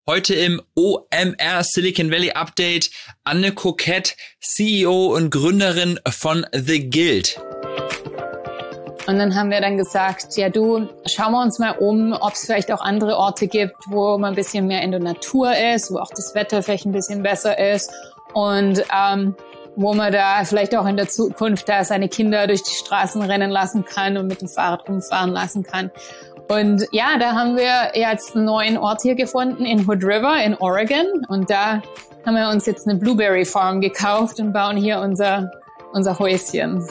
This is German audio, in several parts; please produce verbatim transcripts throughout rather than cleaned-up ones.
Heute im O M R Silicon Valley Update Anne Kokett, C E O und Gründerin von The Guild. Und dann haben wir dann gesagt, ja du, schauen wir uns mal um, ob es vielleicht auch andere Orte gibt, wo man ein bisschen mehr in der Natur ist, wo auch das Wetter vielleicht ein bisschen besser ist und ähm, wo man da vielleicht auch in der Zukunft da seine Kinder durch die Straßen rennen lassen kann und mit dem Fahrrad rumfahren lassen kann. Und ja, da haben wir jetzt einen neuen Ort hier gefunden in Hood River in Oregon. Und da haben wir uns jetzt eine Blueberry Farm gekauft und bauen hier unser, unser Häuschen.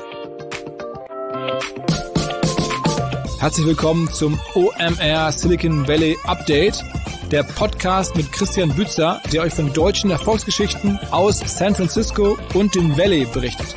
Herzlich willkommen zum O M R Silicon Valley Update, der Podcast mit Christian Bützer, der euch von deutschen Erfolgsgeschichten aus San Francisco und dem Valley berichtet.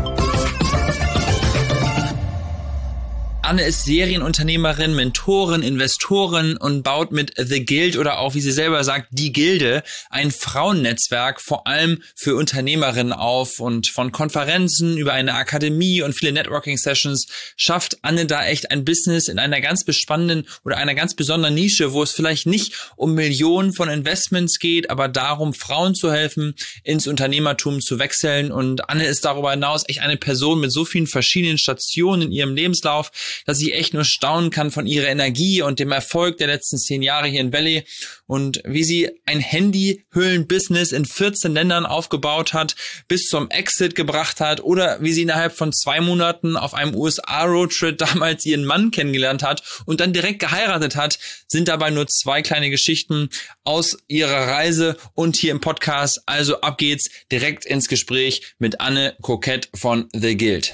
Anne ist Serienunternehmerin, Mentorin, Investorin und baut mit The Guild oder auch, wie sie selber sagt, die Gilde, ein Frauennetzwerk vor allem für Unternehmerinnen auf. Und von Konferenzen über eine Akademie und viele Networking-Sessions schafft Anne da echt ein Business in einer ganz spannenden oder einer ganz besonderen Nische, wo es vielleicht nicht um Millionen von Investments geht, aber darum, Frauen zu helfen, ins Unternehmertum zu wechseln. Und Anne ist darüber hinaus echt eine Person mit so vielen verschiedenen Stationen in ihrem Lebenslauf, dass ich echt nur staunen kann von ihrer Energie und dem Erfolg der letzten zehn Jahre hier in Valley und wie sie ein Handyhüllen-Business in vierzehn Ländern aufgebaut hat, bis zum Exit gebracht hat oder wie sie innerhalb von zwei Monaten auf einem U S A-Roadtrip damals ihren Mann kennengelernt hat und dann direkt geheiratet hat, sind dabei nur zwei kleine Geschichten aus ihrer Reise und hier im Podcast. Also ab geht's direkt ins Gespräch mit Anne Kokett von The Guild.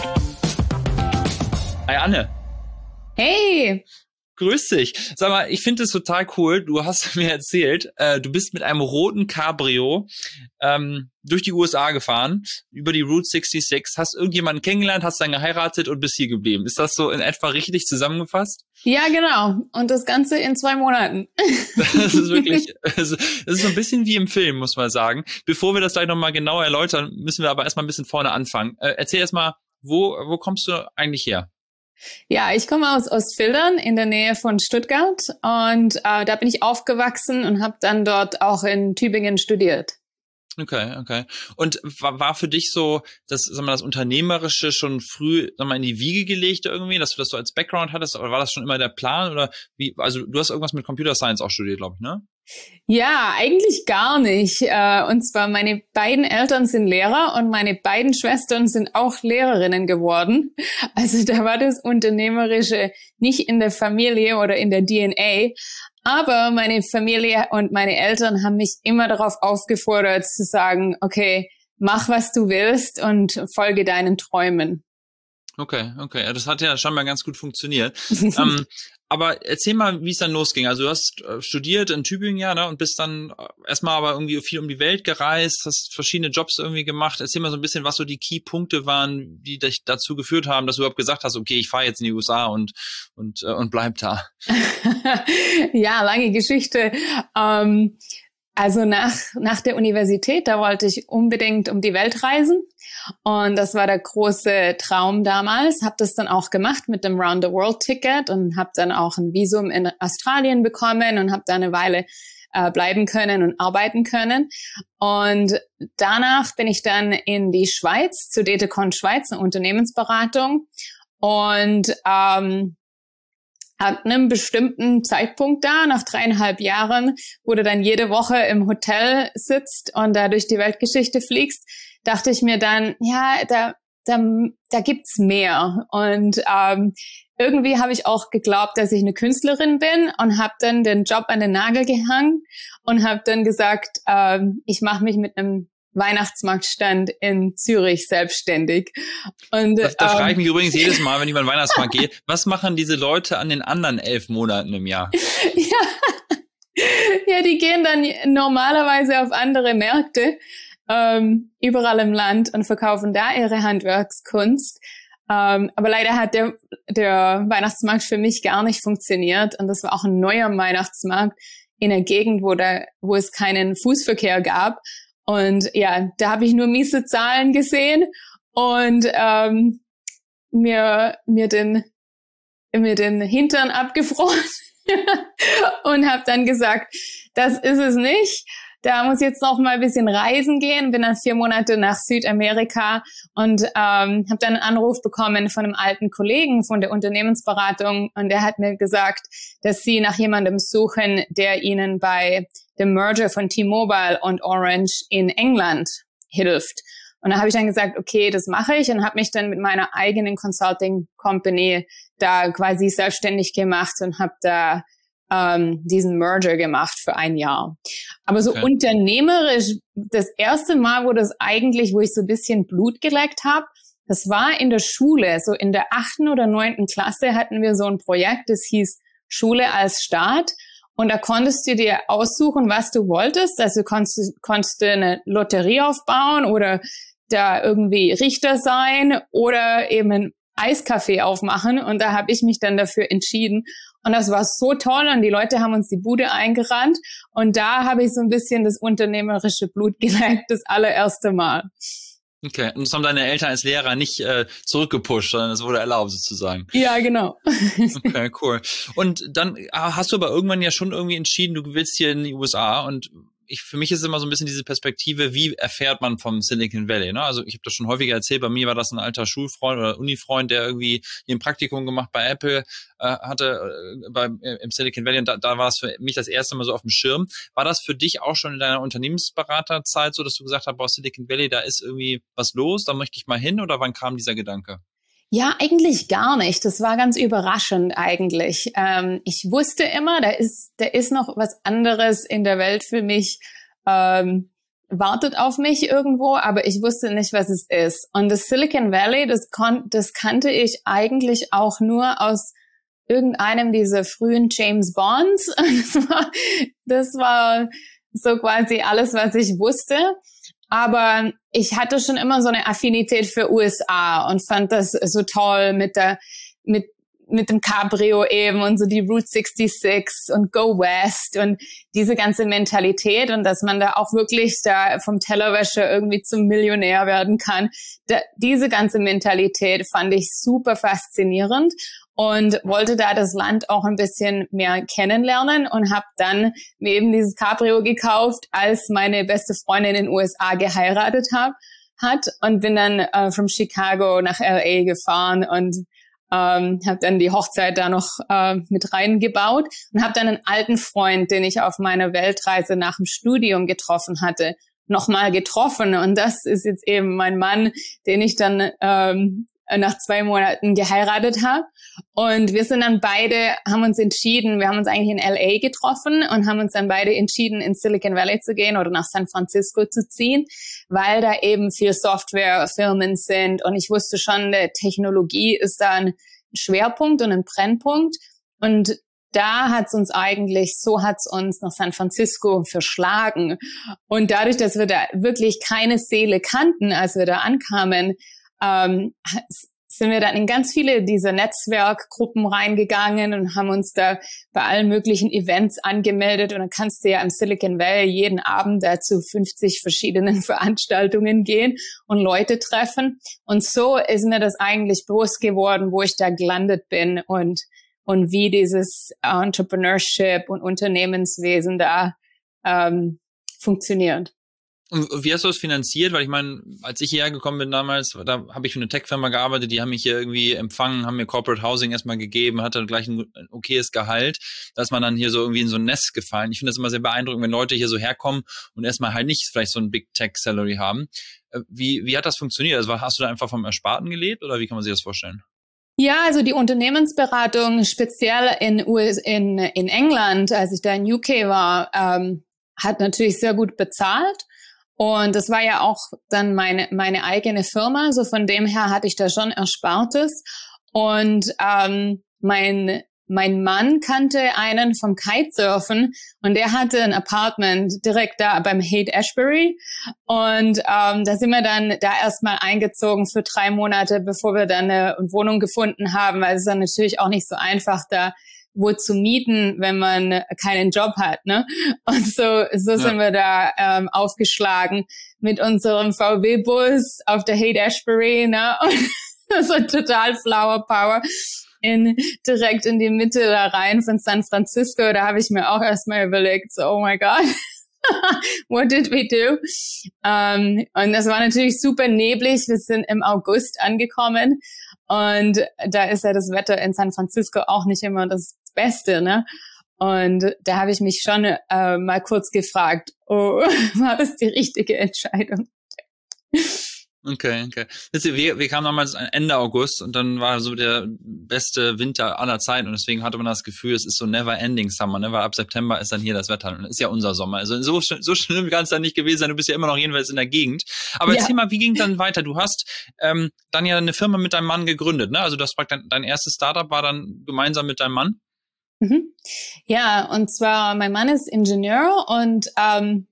Hi Anne. Hey. Grüß dich. Sag mal, ich finde es total cool. Du hast mir erzählt, äh, du bist mit einem roten Cabrio ähm, durch die U S A gefahren, über die Route sechsundsechzig, hast irgendjemanden kennengelernt, hast dann geheiratet und bist hier geblieben. Ist das so in etwa richtig zusammengefasst? Ja, genau. Und das Ganze in zwei Monaten. Das ist wirklich, das ist so ein bisschen wie im Film, muss man sagen. Bevor wir das gleich nochmal genauer erläutern, müssen wir aber erstmal ein bisschen vorne anfangen. Äh, erzähl erstmal, wo, wo kommst du eigentlich her? Ja, ich komme aus Ostfildern in der Nähe von Stuttgart und äh, da bin ich aufgewachsen und habe dann dort auch in Tübingen studiert. Okay, okay. Und war, war für dich so, das, sag mal, das Unternehmerische schon früh, sag mal, in die Wiege gelegt irgendwie, dass du das so als Background hattest, oder war das schon immer der Plan oder wie? Also du hast irgendwas mit Computer Science auch studiert, glaube ich, ne? Ja, eigentlich gar nicht. Und zwar meine beiden Eltern sind Lehrer und meine beiden Schwestern sind auch Lehrerinnen geworden. Also da war das Unternehmerische nicht in der Familie oder in der D N A. Aber meine Familie und meine Eltern haben mich immer darauf aufgefordert zu sagen, okay, mach was du willst und folge deinen Träumen. Okay, okay. Das hat ja scheinbar ganz gut funktioniert. ähm, aber erzähl mal, wie es dann losging. Also du hast äh, studiert in Tübingen, ja, ne, und bist dann äh, erstmal aber irgendwie viel um die Welt gereist, hast verschiedene Jobs irgendwie gemacht. Erzähl mal so ein bisschen, was so die Key-Punkte waren, die dich dazu geführt haben, dass du überhaupt gesagt hast, okay, ich fahre jetzt in die U S A und und äh, und bleib da. Ja, lange Geschichte. Ähm, Also nach, nach der Universität, da wollte ich unbedingt um die Welt reisen. Und das war der große Traum damals. Habe das dann auch gemacht mit dem Round-the-World-Ticket und habe dann auch ein Visum in Australien bekommen und habe da eine Weile äh, bleiben können und arbeiten können. Und danach bin ich dann in die Schweiz, zu Detecon Schweiz, eine Unternehmensberatung. Und ähm, an einem bestimmten Zeitpunkt da, nach dreieinhalb Jahren, wo du dann jede Woche im Hotel sitzt und da durch die Weltgeschichte fliegst, dachte ich mir dann, ja, da da, da gibt's mehr. Und ähm, irgendwie habe ich auch geglaubt, dass ich eine Künstlerin bin und habe dann den Job an den Nagel gehangen und habe dann gesagt, ähm, ich mache mich mit einem Weihnachtsmarktstand in Zürich selbstständig. Und Da, da ähm, frage ich mich übrigens jedes Mal, wenn ich mal in den Weihnachtsmarkt gehe, was machen diese Leute an den anderen elf Monaten im Jahr? Ja. Ja, die gehen dann normalerweise auf andere Märkte, ähm, überall im Land und verkaufen da ihre Handwerkskunst. Ähm, aber leider hat der, der Weihnachtsmarkt für mich gar nicht funktioniert. Und das war auch ein neuer Weihnachtsmarkt in einer Gegend, wo, da, wo es keinen Fußverkehr gab. Und ja, da habe ich nur miese Zahlen gesehen und ähm, mir, mir, den, mir den Hintern abgefroren. und habe dann gesagt, das ist es nicht. Da muss jetzt noch mal ein bisschen reisen gehen. Bin dann vier Monate nach Südamerika und ähm, habe dann einen Anruf bekommen von einem alten Kollegen von der Unternehmensberatung. Und der hat mir gesagt, dass sie nach jemandem suchen, der ihnen bei dem Merger von T-Mobile und Orange in England hilft. Und da habe ich dann gesagt, okay, das mache ich, und habe mich dann mit meiner eigenen Consulting Company da quasi selbstständig gemacht und habe da ähm, diesen Merger gemacht für ein Jahr. Aber so okay. Unternehmerisch, das erste Mal, wo das eigentlich, wo ich so ein bisschen Blut geleckt habe, das war in der Schule. So in der achten oder neunten Klasse hatten wir so ein Projekt, das hieß Schule als Staat. Und da konntest du dir aussuchen, was du wolltest. Also du konntest, konntest du eine Lotterie aufbauen oder da irgendwie Richter sein oder eben ein Eiskaffee aufmachen. Und da habe ich mich dann dafür entschieden. Und das war so toll und die Leute haben uns die Bude eingerannt. Und da habe ich so ein bisschen das unternehmerische Blut geleckt, das allererste Mal. Okay, und das haben deine Eltern als Lehrer nicht äh, zurückgepusht, sondern es wurde erlaubt sozusagen. Ja, genau. Okay, cool. Und dann hast du aber irgendwann ja schon irgendwie entschieden, du willst hier in die U S A, und ich, für mich ist es immer so ein bisschen diese Perspektive, wie erfährt man vom Silicon Valley, ne? Also ich habe das schon häufiger erzählt, bei mir war das ein alter Schulfreund oder Unifreund, der irgendwie hier ein Praktikum gemacht bei Apple äh, hatte, äh, bei, äh, im Silicon Valley, und da, da war es für mich das erste Mal so auf dem Schirm. War das für dich auch schon in deiner Unternehmensberaterzeit so, dass du gesagt hast, boah, Silicon Valley, da ist irgendwie was los, da möchte ich mal hin, oder wann kam dieser Gedanke? Ja, eigentlich gar nicht. Das war ganz überraschend eigentlich. Ähm, ich wusste immer, da ist, da ist noch was anderes in der Welt für mich, ähm, wartet auf mich irgendwo, aber ich wusste nicht, was es ist. Und das Silicon Valley, das, kon- das kannte ich eigentlich auch nur aus irgendeinem dieser frühen James Bonds. Das war, das war so quasi alles, was ich wusste. Aber ich hatte schon immer so eine Affinität für U S A und fand das so toll mit der, mit, mit dem Cabrio eben und so die Route sechsundsechzig und Go West und diese ganze Mentalität, und dass man da auch wirklich da vom Tellerwäscher irgendwie zum Millionär werden kann. Da, diese ganze Mentalität fand ich super faszinierend und wollte da das Land auch ein bisschen mehr kennenlernen und habe dann mir eben dieses Cabrio gekauft, als meine beste Freundin in den U S A geheiratet hab, hat und bin dann äh, von Chicago nach L A gefahren und ähm, habe dann die Hochzeit da noch äh, mit reingebaut und habe dann einen alten Freund, den ich auf meiner Weltreise nach dem Studium getroffen hatte, nochmal getroffen, und das ist jetzt eben mein Mann, den ich dann ähm, nach zwei Monaten geheiratet habe. Und wir sind dann beide, haben uns entschieden, wir haben uns eigentlich in L A getroffen und haben uns dann beide entschieden, in Silicon Valley zu gehen oder nach San Francisco zu ziehen, weil da eben viel Softwarefirmen sind. Und ich wusste schon, der Technologie ist da ein Schwerpunkt und ein Brennpunkt. Und da hat's uns eigentlich, so hat's uns nach San Francisco verschlagen. Und dadurch, dass wir da wirklich keine Seele kannten, als wir da ankamen, ähm, sind wir dann in ganz viele dieser Netzwerkgruppen reingegangen und haben uns da bei allen möglichen Events angemeldet. Und dann kannst du ja im Silicon Valley jeden Abend da zu fünfzig verschiedenen Veranstaltungen gehen und Leute treffen. Und so ist mir das eigentlich bewusst geworden, wo ich da gelandet bin und und wie dieses Entrepreneurship und Unternehmenswesen da ähm, funktioniert. Und wie hast du das finanziert? Weil ich meine, als ich hierher gekommen bin damals, da habe ich für eine Tech-Firma gearbeitet, die haben mich hier irgendwie empfangen, haben mir Corporate Housing erstmal gegeben, hatte gleich ein okayes Gehalt, dass man dann hier so irgendwie in so ein Nest gefallen. Ich finde das immer sehr beeindruckend, wenn Leute hier so herkommen und erstmal halt nicht vielleicht so ein Big Tech-Salary haben. Wie, wie hat das funktioniert? Also hast du da einfach vom Ersparten gelebt oder wie kann man sich das vorstellen? Ja, also die Unternehmensberatung speziell in, U S, in, in England, als ich da in U K war, ähm, hat natürlich sehr gut bezahlt. Und das war ja auch dann meine meine eigene Firma, so von dem her hatte ich da schon Erspartes. Und ähm, mein mein Mann kannte einen vom Kitesurfen und der hatte ein Apartment direkt da beim Haight-Ashbury. Und ähm, da sind wir dann da erstmal eingezogen für drei Monate, bevor wir dann eine Wohnung gefunden haben, weil es ist dann natürlich auch nicht so einfach, da wo zu mieten, wenn man keinen Job hat, ne? Und so so ja. sind wir da ähm, aufgeschlagen mit unserem V W-Bus auf der Haight-Ashbury, ne? Und das war total Flower Power. in, direkt in die Mitte da rein von San Francisco. Da habe ich mir auch erstmal überlegt, so, oh my God, what did we do? Um, und das war natürlich super neblig. Wir sind im August angekommen und da ist ja das Wetter in San Francisco auch nicht immer das Beste, ne? Und da habe ich mich schon äh, mal kurz gefragt, oh, war das die richtige Entscheidung? Okay, okay. Wir, wir kamen damals Ende August und dann war so der beste Winter aller Zeiten und deswegen hatte man das Gefühl, es ist so never ending summer, ne? Weil ab September ist dann hier das Wetter und ist ja unser Sommer. Also so, so schlimm kann es dann nicht gewesen sein, du bist ja immer noch jedenfalls in der Gegend. Aber ja. Erzähl mal, wie ging dann weiter? Du hast ähm, dann ja eine Firma mit deinem Mann gegründet, ne? Also das war dein, dein erstes Startup war dann gemeinsam mit deinem Mann? Mhm. Ja, und zwar mein Mann ist Ingenieur und ähm,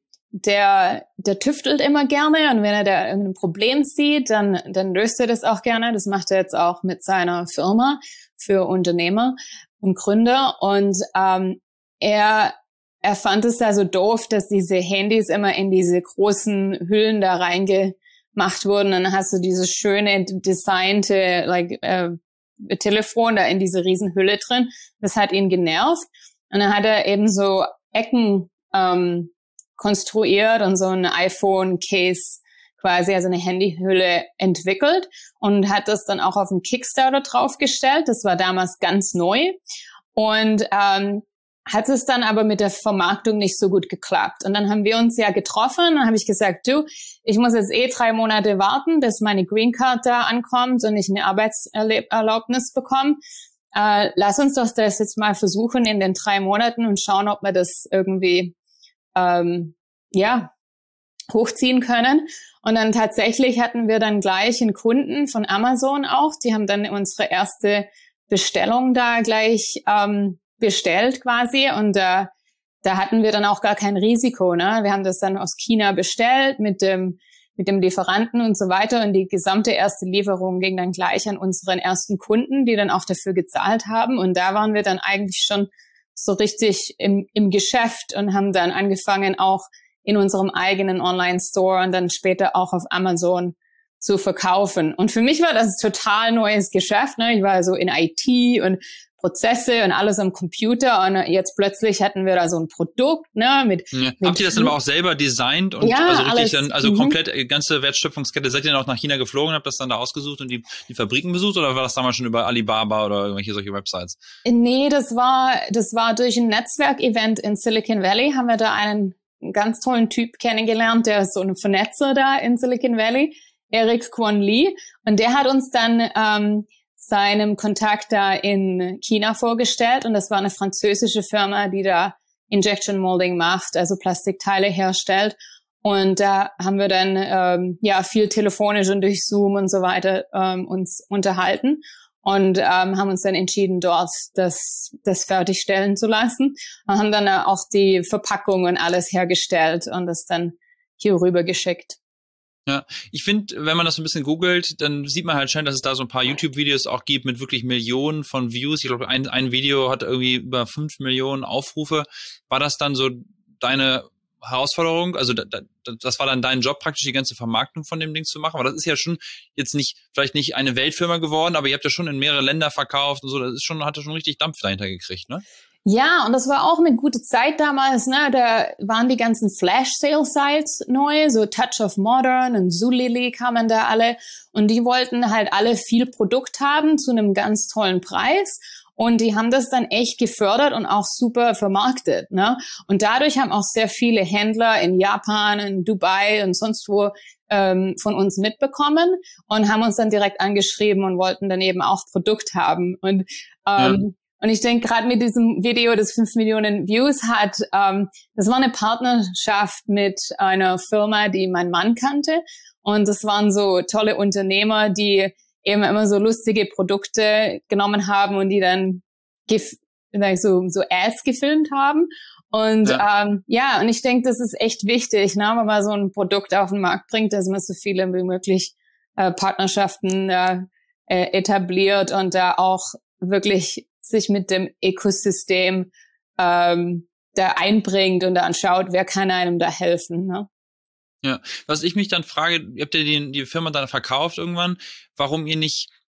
der der tüftelt immer gerne und wenn er da irgendein Problem sieht, dann dann löst er das auch gerne. Das macht er jetzt auch mit seiner Firma für Unternehmer und Gründer und ähm, er er fand es da so doof, dass diese Handys immer in diese großen Hüllen da reingemacht wurden. Und dann hast du dieses schöne designte like äh, Telefon da in diese Riesenhülle drin. Das hat ihn genervt. Und dann hat er eben so Ecken ähm, konstruiert und so ein iPhone-Case quasi, also eine Handyhülle entwickelt und hat das dann auch auf einen Kickstarter draufgestellt. Das war damals ganz neu und ähm, hat es dann aber mit der Vermarktung nicht so gut geklappt. Und dann haben wir uns ja getroffen und dann habe ich gesagt, du, ich muss jetzt eh drei Monate warten, bis meine Green Card da ankommt und ich eine Arbeitserlaubnis bekomme. Äh, lass uns doch das jetzt mal versuchen in den drei Monaten und schauen, ob wir das irgendwie ähm, ja hochziehen können. Und dann tatsächlich hatten wir dann gleich einen Kunden von Amazon auch. Die haben dann unsere erste Bestellung da gleich ähm, bestellt quasi. Und äh, da hatten wir dann auch gar kein Risiko, ne? Wir haben das dann aus China bestellt mit dem mit dem Lieferanten und so weiter. Und die gesamte erste Lieferung ging dann gleich an unseren ersten Kunden, die dann auch dafür gezahlt haben. Und da waren wir dann eigentlich schon so richtig im, im Geschäft und haben dann angefangen, auch in unserem eigenen Online-Store und dann später auch auf Amazon zu verkaufen. Und für mich war das total neues Geschäft, ne? Ich war so in I T und Prozesse und alles am Computer und jetzt plötzlich hatten wir da so ein Produkt, ne, mit, ja. mit Habt ihr das dann aber auch selber designt und ja, also richtig alles, dann, also mhm. komplett äh, ganze Wertschöpfungskette, seid ihr dann auch nach China geflogen und habt das dann da ausgesucht und die, die Fabriken besucht oder war das damals schon über Alibaba oder irgendwelche solche Websites? Nee, das war, das war durch ein Netzwerkevent in Silicon Valley, haben wir da einen ganz tollen Typ kennengelernt, der ist so ein Vernetzer da in Silicon Valley, Eric Kwon Lee, und der hat uns dann ähm, seinem Kontakt da in China vorgestellt und das war eine französische Firma, die da Injection Molding macht, also Plastikteile herstellt und da haben wir dann ähm, ja viel telefonisch und durch Zoom und so weiter ähm, uns unterhalten und ähm, haben uns dann entschieden, dort das das fertigstellen zu lassen und haben dann auch die Verpackung und alles hergestellt und das dann hier rüber geschickt. Ja, ich finde, wenn man das so ein bisschen googelt, dann sieht man halt schnell, dass es da so ein paar YouTube-Videos auch gibt mit wirklich Millionen von Views. Ich glaube, ein, ein Video hat irgendwie über fünf Millionen Aufrufe. War das dann so deine Herausforderung? Also da, da, das war dann dein Job praktisch, die ganze Vermarktung von dem Ding zu machen? Aber das ist ja schon jetzt nicht, vielleicht nicht eine Weltfirma geworden, aber ihr habt ja schon in mehrere Länder verkauft und so. Das ist schon, hat ja schon richtig Dampf dahinter gekriegt, ne? Ja, und das war auch eine gute Zeit damals, ne? Da waren die ganzen Flash-Sale-Sites neu, so Touch of Modern und Zulily kamen da alle. Und die wollten halt alle viel Produkt haben zu einem ganz tollen Preis. Und die haben das dann echt gefördert und auch super vermarktet, ne? Und dadurch haben auch sehr viele Händler in Japan, in Dubai und sonst wo ähm, von uns mitbekommen und haben uns dann direkt angeschrieben und wollten dann eben auch Produkt haben. Und ähm, ja. Und ich denke, gerade mit diesem Video, das fünf Millionen Views hat, ähm, das war eine Partnerschaft mit einer Firma, die mein Mann kannte. Und das waren so tolle Unternehmer, die eben immer so lustige Produkte genommen haben und die dann gef- so, so Ads gefilmt haben. Und ja, ähm, ja und ich denke, das ist echt wichtig, ne, wenn man so ein Produkt auf den Markt bringt, dass man so viele wie möglich äh, Partnerschaften äh, etabliert und da auch wirklich sich mit dem Ökosystem ähm, da einbringt und dann schaut, wer kann einem da helfen, ne? Ja, was ich mich dann frage, ihr habt ja die, die Firma dann verkauft irgendwann, warum ihr nicht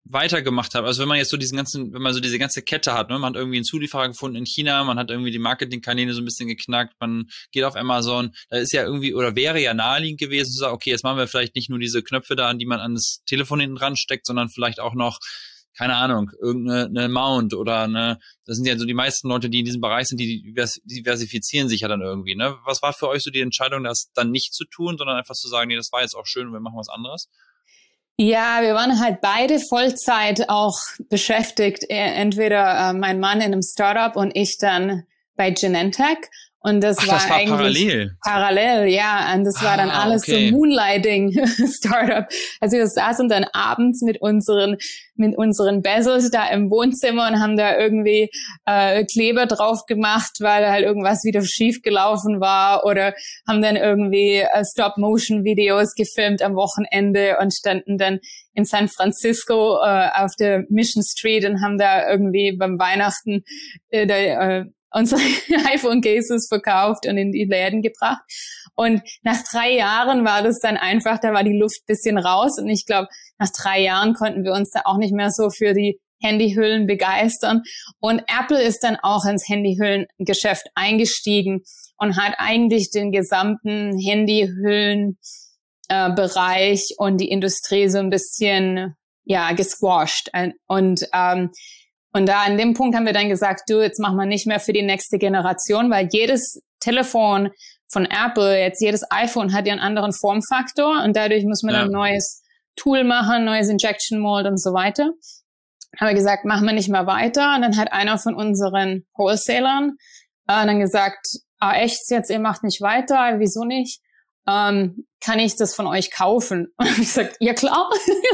weitergemacht habt, also wenn man jetzt so diesen ganzen, wenn man so diese ganze Kette hat, ne, man hat irgendwie einen Zulieferer gefunden in China, man hat irgendwie die Marketingkanäle so ein bisschen geknackt, man geht auf Amazon, da ist ja irgendwie, oder wäre ja naheliegend gewesen zu sagen, okay, jetzt machen wir vielleicht nicht nur diese Knöpfe da, an die man an das Telefon hinten dran steckt, sondern vielleicht auch noch, keine Ahnung, irgendeine eine Mount oder eine, das sind ja so die meisten Leute, die in diesem Bereich sind, die diversifizieren sich ja dann irgendwie, ne? Was war für euch so die Entscheidung, das dann nicht zu tun, sondern einfach zu sagen, nee, das war jetzt auch schön und wir machen was anderes? Ja, wir waren halt beide Vollzeit auch beschäftigt. Entweder äh, mein Mann in einem Startup und ich dann bei Genentech. Und das, Ach, war, das war eigentlich parallel. Parallel, ja. Und das war dann ah, alles okay. so Moonlighting-Startup. Also wir saßen dann abends mit unseren mit unseren Bezels da im Wohnzimmer und haben da irgendwie äh, Kleber drauf gemacht, weil halt irgendwas wieder schief gelaufen war, oder haben dann irgendwie äh, Stop-Motion-Videos gefilmt am Wochenende und standen dann in San Francisco äh, auf der Mission Street und haben da irgendwie beim Weihnachten äh, da, äh, unsere iPhone-Cases verkauft und in die Läden gebracht. Und nach drei Jahren war das dann einfach, da war die Luft bisschen raus. Und ich glaube, nach drei Jahren konnten wir uns da auch nicht mehr so für die Handyhüllen begeistern. Und Apple ist dann auch ins Handyhüllengeschäft eingestiegen und hat eigentlich den gesamten Handyhüllen äh, Bereich und die Industrie so ein bisschen, ja, gesquashed. Und, ähm, Und da an dem Punkt haben wir dann gesagt, du, jetzt machen wir nicht mehr für die nächste Generation, weil jedes Telefon von Apple, jetzt jedes iPhone hat ja einen anderen Formfaktor und dadurch muss man ja. ein neues Tool machen, neues Injection Mold und so weiter. Haben wir gesagt, machen wir nicht mehr weiter. Und dann hat einer von unseren Wholesalern äh, dann gesagt, ah echt, jetzt ihr macht nicht weiter, wieso nicht? Ähm, kann ich das von euch kaufen? Und ich gesagt, ja klar.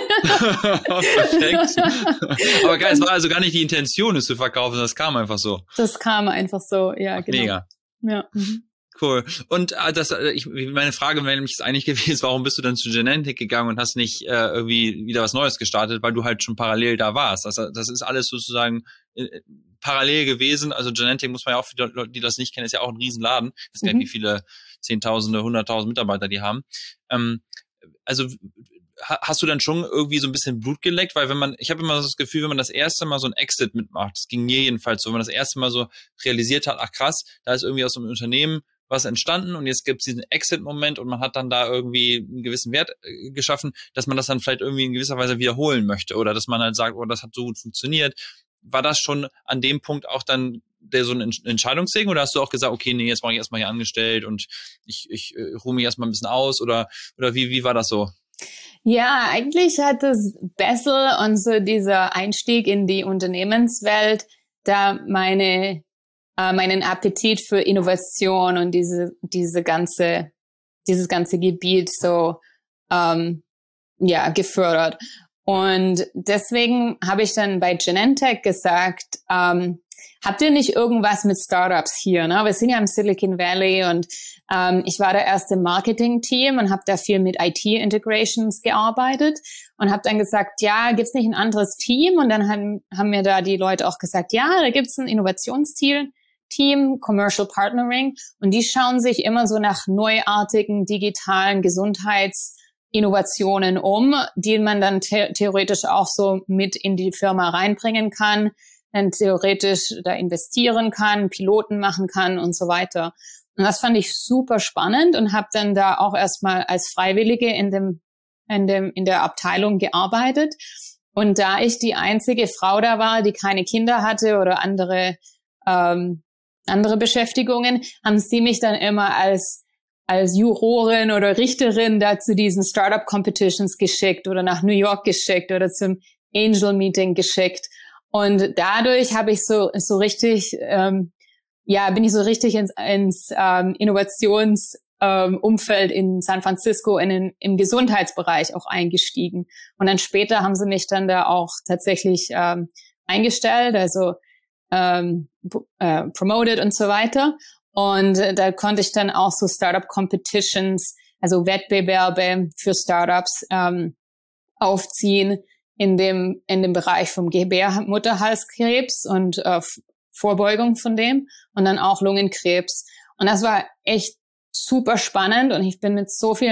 Perfekt. Aber geil, es war also gar nicht die Intention, es zu verkaufen, das kam einfach so. Das kam einfach so, ja, genau. Mega. Ja. Mhm. Cool. Und äh, das, äh, ich, meine Frage wäre nämlich eigentlich gewesen, warum bist du dann zu Genentech gegangen und hast nicht äh, irgendwie wieder was Neues gestartet, weil du halt schon parallel da warst. Also das ist alles sozusagen äh, parallel gewesen. Also Genentech, muss man ja auch, für die Leute, die das nicht kennen, ist ja auch ein Riesenladen. Ich weiß gar nicht, wie viele Zehntausende, Hunderttausend Mitarbeiter die haben. Ähm, also hast du dann schon irgendwie so ein bisschen Blut geleckt? Weil wenn man, ich habe immer so das Gefühl, wenn man das erste Mal so ein Exit mitmacht, das ging mir jedenfalls so, wenn man das erste Mal so realisiert hat, ach krass, da ist irgendwie aus einem Unternehmen was entstanden und jetzt gibt es diesen Exit-Moment und man hat dann da irgendwie einen gewissen Wert äh, geschaffen, dass man das dann vielleicht irgendwie in gewisser Weise wiederholen möchte oder dass man halt sagt, oh, das hat so gut funktioniert. War das schon an dem Punkt auch dann der so ein Entscheidungssegen oder hast du auch gesagt, okay, nee, jetzt mache ich erstmal hier angestellt und ich, ich äh, ruhe mich erstmal ein bisschen aus oder, oder wie, wie war das so? Ja, eigentlich hat das Bessel und so dieser Einstieg in die Unternehmenswelt da meine äh, meinen Appetit für Innovation und diese diese ganze dieses ganze Gebiet so ähm, ja gefördert. Und deswegen habe ich dann bei Genentech gesagt, ähm, habt ihr nicht irgendwas mit Startups hier? Ne? Wir sind ja im Silicon Valley und ähm, ich war da erst im Marketing-Team und habe da viel mit I T-Integrations gearbeitet und habe dann gesagt, ja, gibt's nicht ein anderes Team? Und dann haben, haben mir da die Leute auch gesagt, ja, da gibt's ein Innovationsteam, Team, Commercial Partnering, und die schauen sich immer so nach neuartigen digitalen Gesundheitsinnovationen um, die man dann the- theoretisch auch so mit in die Firma reinbringen kann, dann theoretisch da investieren kann, Piloten machen kann und so weiter. Und das fand ich super spannend und habe dann da auch erstmal als Freiwillige in dem in dem in der Abteilung gearbeitet. Und da ich die einzige Frau da war, die keine Kinder hatte oder andere ähm, andere Beschäftigungen, haben sie mich dann immer als als Jurorin oder Richterin da zu diesen Startup Competitions geschickt oder nach New York geschickt oder zum Angel Meeting geschickt. Und dadurch habe ich so so richtig, ähm, ja, bin ich so richtig ins, ins ähm, Innovationsumfeld ähm, Umfeld in San Francisco in den, im Gesundheitsbereich auch eingestiegen. Und dann später haben sie mich dann da auch tatsächlich ähm, eingestellt, also ähm, äh, promoted und so weiter. Und äh, da konnte ich dann auch so Startup Competitions, also Wettbewerbe für Startups ähm, aufziehen, in dem in dem Bereich vom Gebärmutterhalskrebs und äh, Vorbeugung von dem und dann auch Lungenkrebs. Und das war echt super spannend und ich bin mit so vielen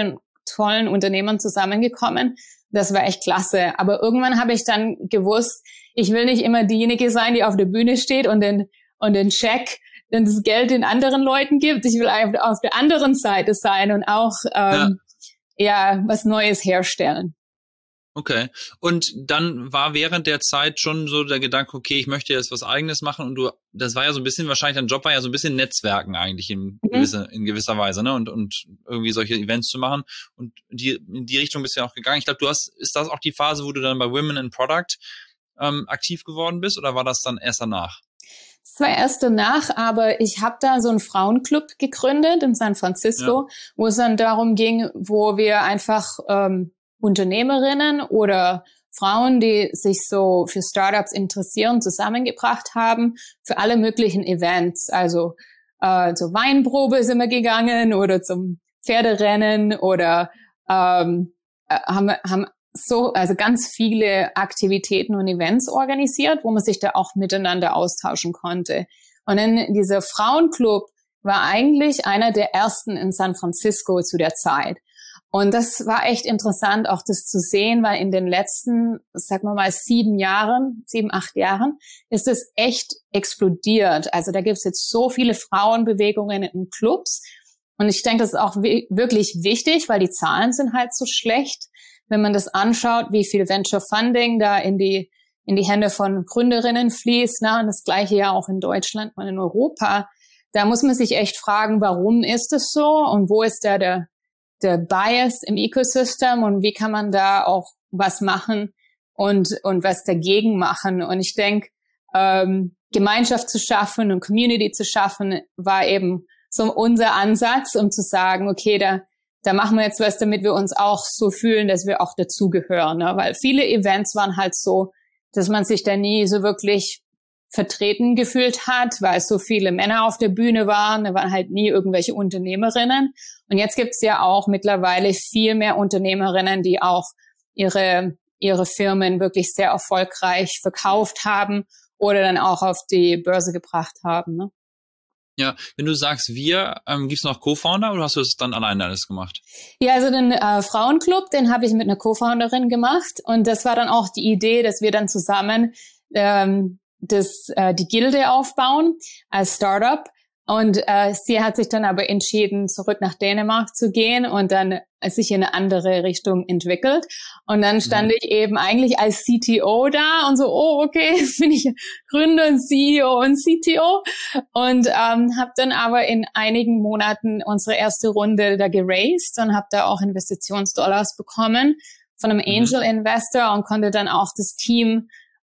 tollen Unternehmern zusammengekommen. Das war echt klasse. Aber irgendwann habe ich dann gewusst, ich will nicht immer diejenige sein, die auf der Bühne steht und den, und den Check, und das Geld den anderen Leuten gibt. Ich will auf, auf der anderen Seite sein und auch ähm, ja. ja was Neues herstellen. Okay. Und dann war während der Zeit schon so der Gedanke, okay, ich möchte jetzt was Eigenes machen, und du, das war ja so ein bisschen, wahrscheinlich dein Job war ja so ein bisschen Netzwerken eigentlich in, mhm. gewisse, in gewisser Weise, ne, und, und irgendwie solche Events zu machen, und die, in die Richtung bist du ja auch gegangen. Ich glaube, du hast, ist das auch die Phase, wo du dann bei Women in Product ähm, aktiv geworden bist, oder war das dann erst danach? Das war erst danach, aber ich habe da so einen Frauenclub gegründet in San Francisco, ja. wo es dann darum ging, wo wir einfach ähm, Unternehmerinnen oder Frauen, die sich so für Startups interessieren, zusammengebracht haben für alle möglichen Events. Also äh, zur Weinprobe sind wir gegangen oder zum Pferderennen oder ähm, haben, haben so also ganz viele Aktivitäten und Events organisiert, wo man sich da auch miteinander austauschen konnte. Und dann dieser Frauenclub war eigentlich einer der ersten in San Francisco zu der Zeit. Und das war echt interessant, auch das zu sehen, weil in den letzten, sagen wir mal, sieben Jahren, sieben, acht Jahren, ist es echt explodiert. Also da gibt es jetzt so viele Frauenbewegungen in Clubs. Und ich denke, das ist auch wirklich wichtig, weil die Zahlen sind halt so schlecht. Wenn man das anschaut, wie viel Venture Funding da in die, in die Hände von Gründerinnen fließt, na, und das Gleiche ja auch in Deutschland und in Europa, da muss man sich echt fragen, warum ist es so und wo ist da der der Bias im Ecosystem und wie kann man da auch was machen und und was dagegen machen. Und ich denke, ähm, Gemeinschaft zu schaffen und Community zu schaffen, war eben so unser Ansatz, um zu sagen, okay, da da machen wir jetzt was, damit wir uns auch so fühlen, dass wir auch dazugehören. Ne? Weil viele Events waren halt so, dass man sich da nie so wirklich vertreten gefühlt hat, weil so viele Männer auf der Bühne waren, da waren halt nie irgendwelche Unternehmerinnen. Und jetzt gibt's ja auch mittlerweile viel mehr Unternehmerinnen, die auch ihre ihre Firmen wirklich sehr erfolgreich verkauft haben oder dann auch auf die Börse gebracht haben. Ne? Ja, wenn du sagst wir, ähm, gibt's noch Co-Founder oder hast du es dann alleine alles gemacht? Ja, also den äh, Frauenclub, den habe ich mit einer Co-Founderin gemacht und das war dann auch die Idee, dass wir dann zusammen ähm, das äh, die Gilde aufbauen als Startup. Und äh, sie hat sich dann aber entschieden, zurück nach Dänemark zu gehen und dann äh, sich in eine andere Richtung entwickelt. Und dann stand mhm. ich eben eigentlich als C T O da und so, oh, okay, jetzt bin ich Gründer und C E O und C T O. Und ähm, habe dann aber in einigen Monaten unsere erste Runde da geraced und habe da auch Investitionsdollars bekommen von einem Angel mhm. Investor und konnte dann auch das Team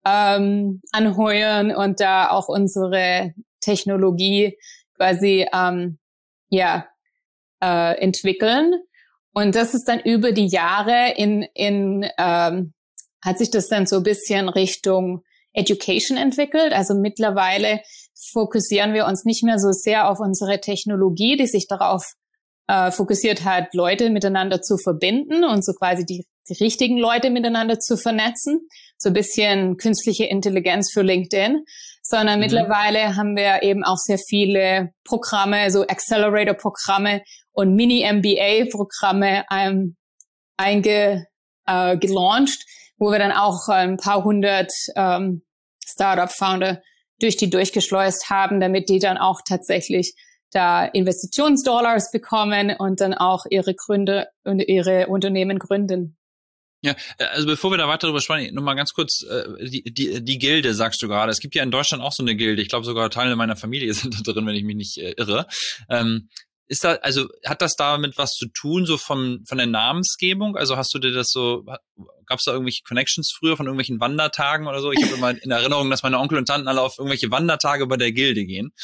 ähm, anheuern und da auch unsere Technologie quasi ähm, ja äh, entwickeln. Und das ist dann über die Jahre in in ähm, hat sich das dann so ein bisschen Richtung Education entwickelt. Also mittlerweile fokussieren wir uns nicht mehr so sehr auf unsere Technologie, die sich darauf äh, fokussiert hat, Leute miteinander zu verbinden und so quasi die, die richtigen Leute miteinander zu vernetzen. So ein bisschen künstliche Intelligenz für LinkedIn. Sondern mhm. mittlerweile haben wir eben auch sehr viele Programme, so Accelerator-Programme und Mini-M B A-Programme ähm, einge, äh, gelauncht, wo wir dann auch ein paar hundert ähm, Startup-Founder durch die durchgeschleust haben, damit die dann auch tatsächlich da Investitionsdollars bekommen und dann auch ihre Gründe und ihre Unternehmen gründen. Ja, also bevor wir da weiter drüber sprechen, nochmal ganz kurz, äh, die, die, die Gilde, sagst du gerade. Es gibt ja in Deutschland auch so eine Gilde. Ich glaube sogar Teile meiner Familie sind da drin, wenn ich mich nicht äh, irre. Ähm, ist da, also hat das damit was zu tun, so von von der Namensgebung? Also hast du dir das so, gab es da irgendwelche Connections früher von irgendwelchen Wandertagen oder so? Ich habe immer in Erinnerung, dass meine Onkel und Tanten alle auf irgendwelche Wandertage bei der Gilde gehen.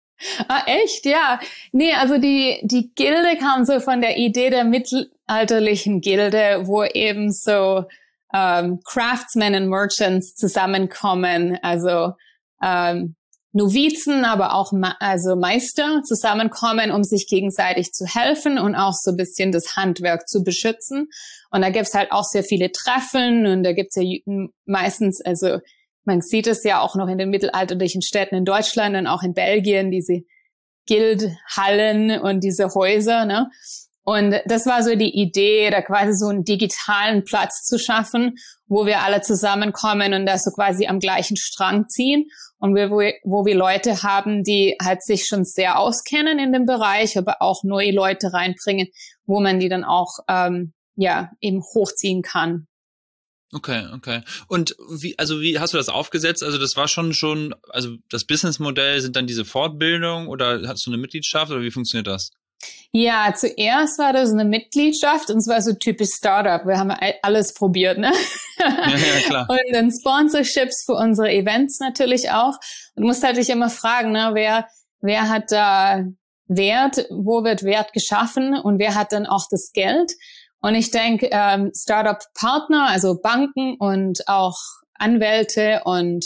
Ah, echt? Ja. Nee, also die, die Gilde kam so von der Idee der mittelalterlichen Gilde, wo eben so ähm, Craftsmen und Merchants zusammenkommen, also ähm, Novizen, aber auch Ma- also Meister zusammenkommen, um sich gegenseitig zu helfen und auch so ein bisschen das Handwerk zu beschützen. Und da gibt's halt auch sehr viele Treffen und da gibt's ja meistens, also man sieht es ja auch noch in den mittelalterlichen Städten in Deutschland und auch in Belgien, diese Guildhallen und diese Häuser, ne? Und das war so die Idee, da quasi so einen digitalen Platz zu schaffen, wo wir alle zusammenkommen und das so quasi am gleichen Strang ziehen. Und wir, wo, wo wir Leute haben, die halt sich schon sehr auskennen in dem Bereich, aber auch neue Leute reinbringen, wo man die dann auch ähm, ja eben hochziehen kann. Okay, okay. Und wie, also wie hast du das aufgesetzt? Also das war schon schon, also das Businessmodell sind dann diese Fortbildungen oder hast du eine Mitgliedschaft oder wie funktioniert das? Ja, zuerst war das eine Mitgliedschaft und zwar so typisch Startup. Wir haben alles probiert, ne? Ja, ja, klar. Und dann Sponsorships für unsere Events natürlich auch. Und du musst halt dich immer fragen, ne, wer, wer hat da Wert, wo wird Wert geschaffen und wer hat dann auch das Geld? Und ich denke, ähm, Startup-Partner, also Banken und auch Anwälte und,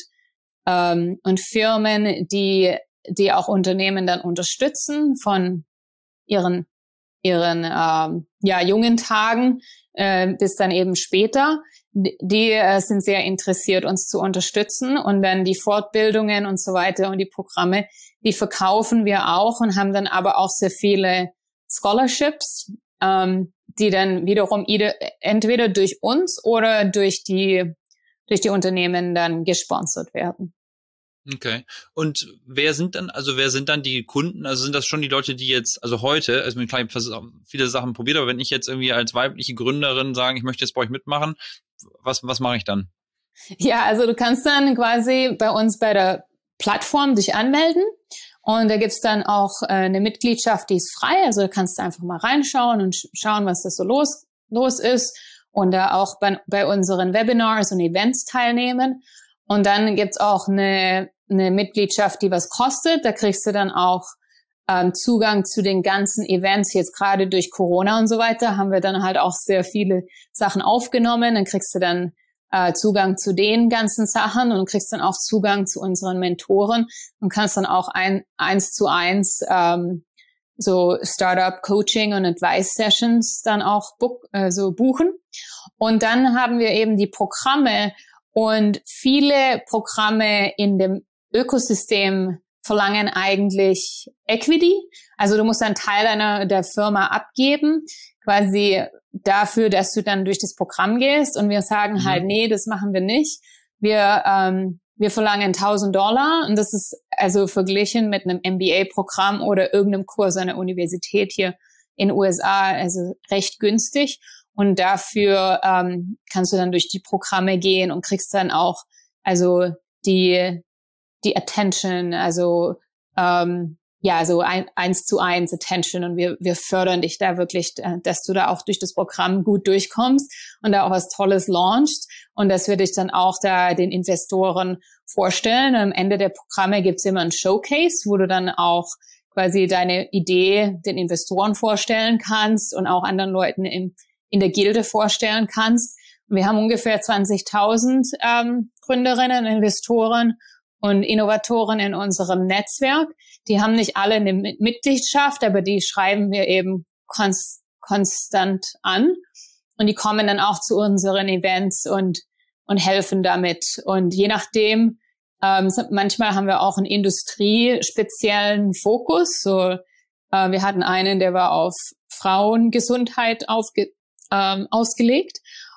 ähm, und Firmen, die, die auch Unternehmen dann unterstützen von ihren ihren ähm, ja jungen Tagen äh, bis dann eben später, die, die äh, sind sehr interessiert, uns zu unterstützen und dann die Fortbildungen und so weiter und die Programme, die verkaufen wir auch und haben dann aber auch sehr viele Scholarships, ähm, die dann wiederum entweder durch uns oder durch die durch die Unternehmen dann gesponsert werden. Okay. Und wer sind dann, also wer sind dann die Kunden? Also sind das schon die Leute, die jetzt, also heute, also ich habe viele Sachen probiert, aber wenn ich jetzt irgendwie als weibliche Gründerin sage, ich möchte jetzt bei euch mitmachen, was, was mache ich dann? Ja, also du kannst dann quasi bei uns bei der Plattform dich anmelden und da gibt's dann auch äh, eine Mitgliedschaft, die ist frei, also da kannst du einfach mal reinschauen und sch- schauen, was das so los, los ist und da auch bei, bei unseren Webinars und Events teilnehmen. Und dann gibt's auch eine, eine Mitgliedschaft, die was kostet. Da kriegst du dann auch ähm, Zugang zu den ganzen Events. Jetzt gerade durch Corona und so weiter haben wir dann halt auch sehr viele Sachen aufgenommen. Dann kriegst du dann äh, Zugang zu den ganzen Sachen und kriegst dann auch Zugang zu unseren Mentoren und kannst dann auch ein, eins zu eins ähm, so Startup-Coaching und Advice-Sessions dann auch book, äh, so buchen. Und dann haben wir eben die Programme. Und viele Programme in dem Ökosystem verlangen eigentlich Equity. Also du musst einen Teil deiner der Firma abgeben, quasi dafür, dass du dann durch das Programm gehst. Und wir sagen mhm. halt, nee, das machen wir nicht. Wir ähm, wir verlangen tausend Dollar und das ist also verglichen mit einem M B A-Programm oder irgendeinem Kurs an der Universität hier in den U S A, also recht günstig. Und dafür ähm, kannst du dann durch die Programme gehen und kriegst dann auch also die die Attention, also ähm, ja, so ein, eins zu eins Attention und wir wir fördern dich da wirklich, dass du da auch durch das Programm gut durchkommst und da auch was Tolles launchst und dass wir dich dann auch da den Investoren vorstellen. Und am Ende der Programme gibt's immer ein Showcase, wo du dann auch quasi deine Idee den Investoren vorstellen kannst und auch anderen Leuten im in der Gilde vorstellen kannst. Wir haben ungefähr zwanzigtausend ähm, Gründerinnen, Investoren und Innovatoren in unserem Netzwerk. Die haben nicht alle eine Mitgliedschaft, aber die schreiben wir eben konst- konstant an. Und die kommen dann auch zu unseren Events und und helfen damit. Und je nachdem, ähm, manchmal haben wir auch einen industriespeziellen Fokus. So, äh, wir hatten einen, der war auf Frauengesundheit aufge Ähm, ausgelegt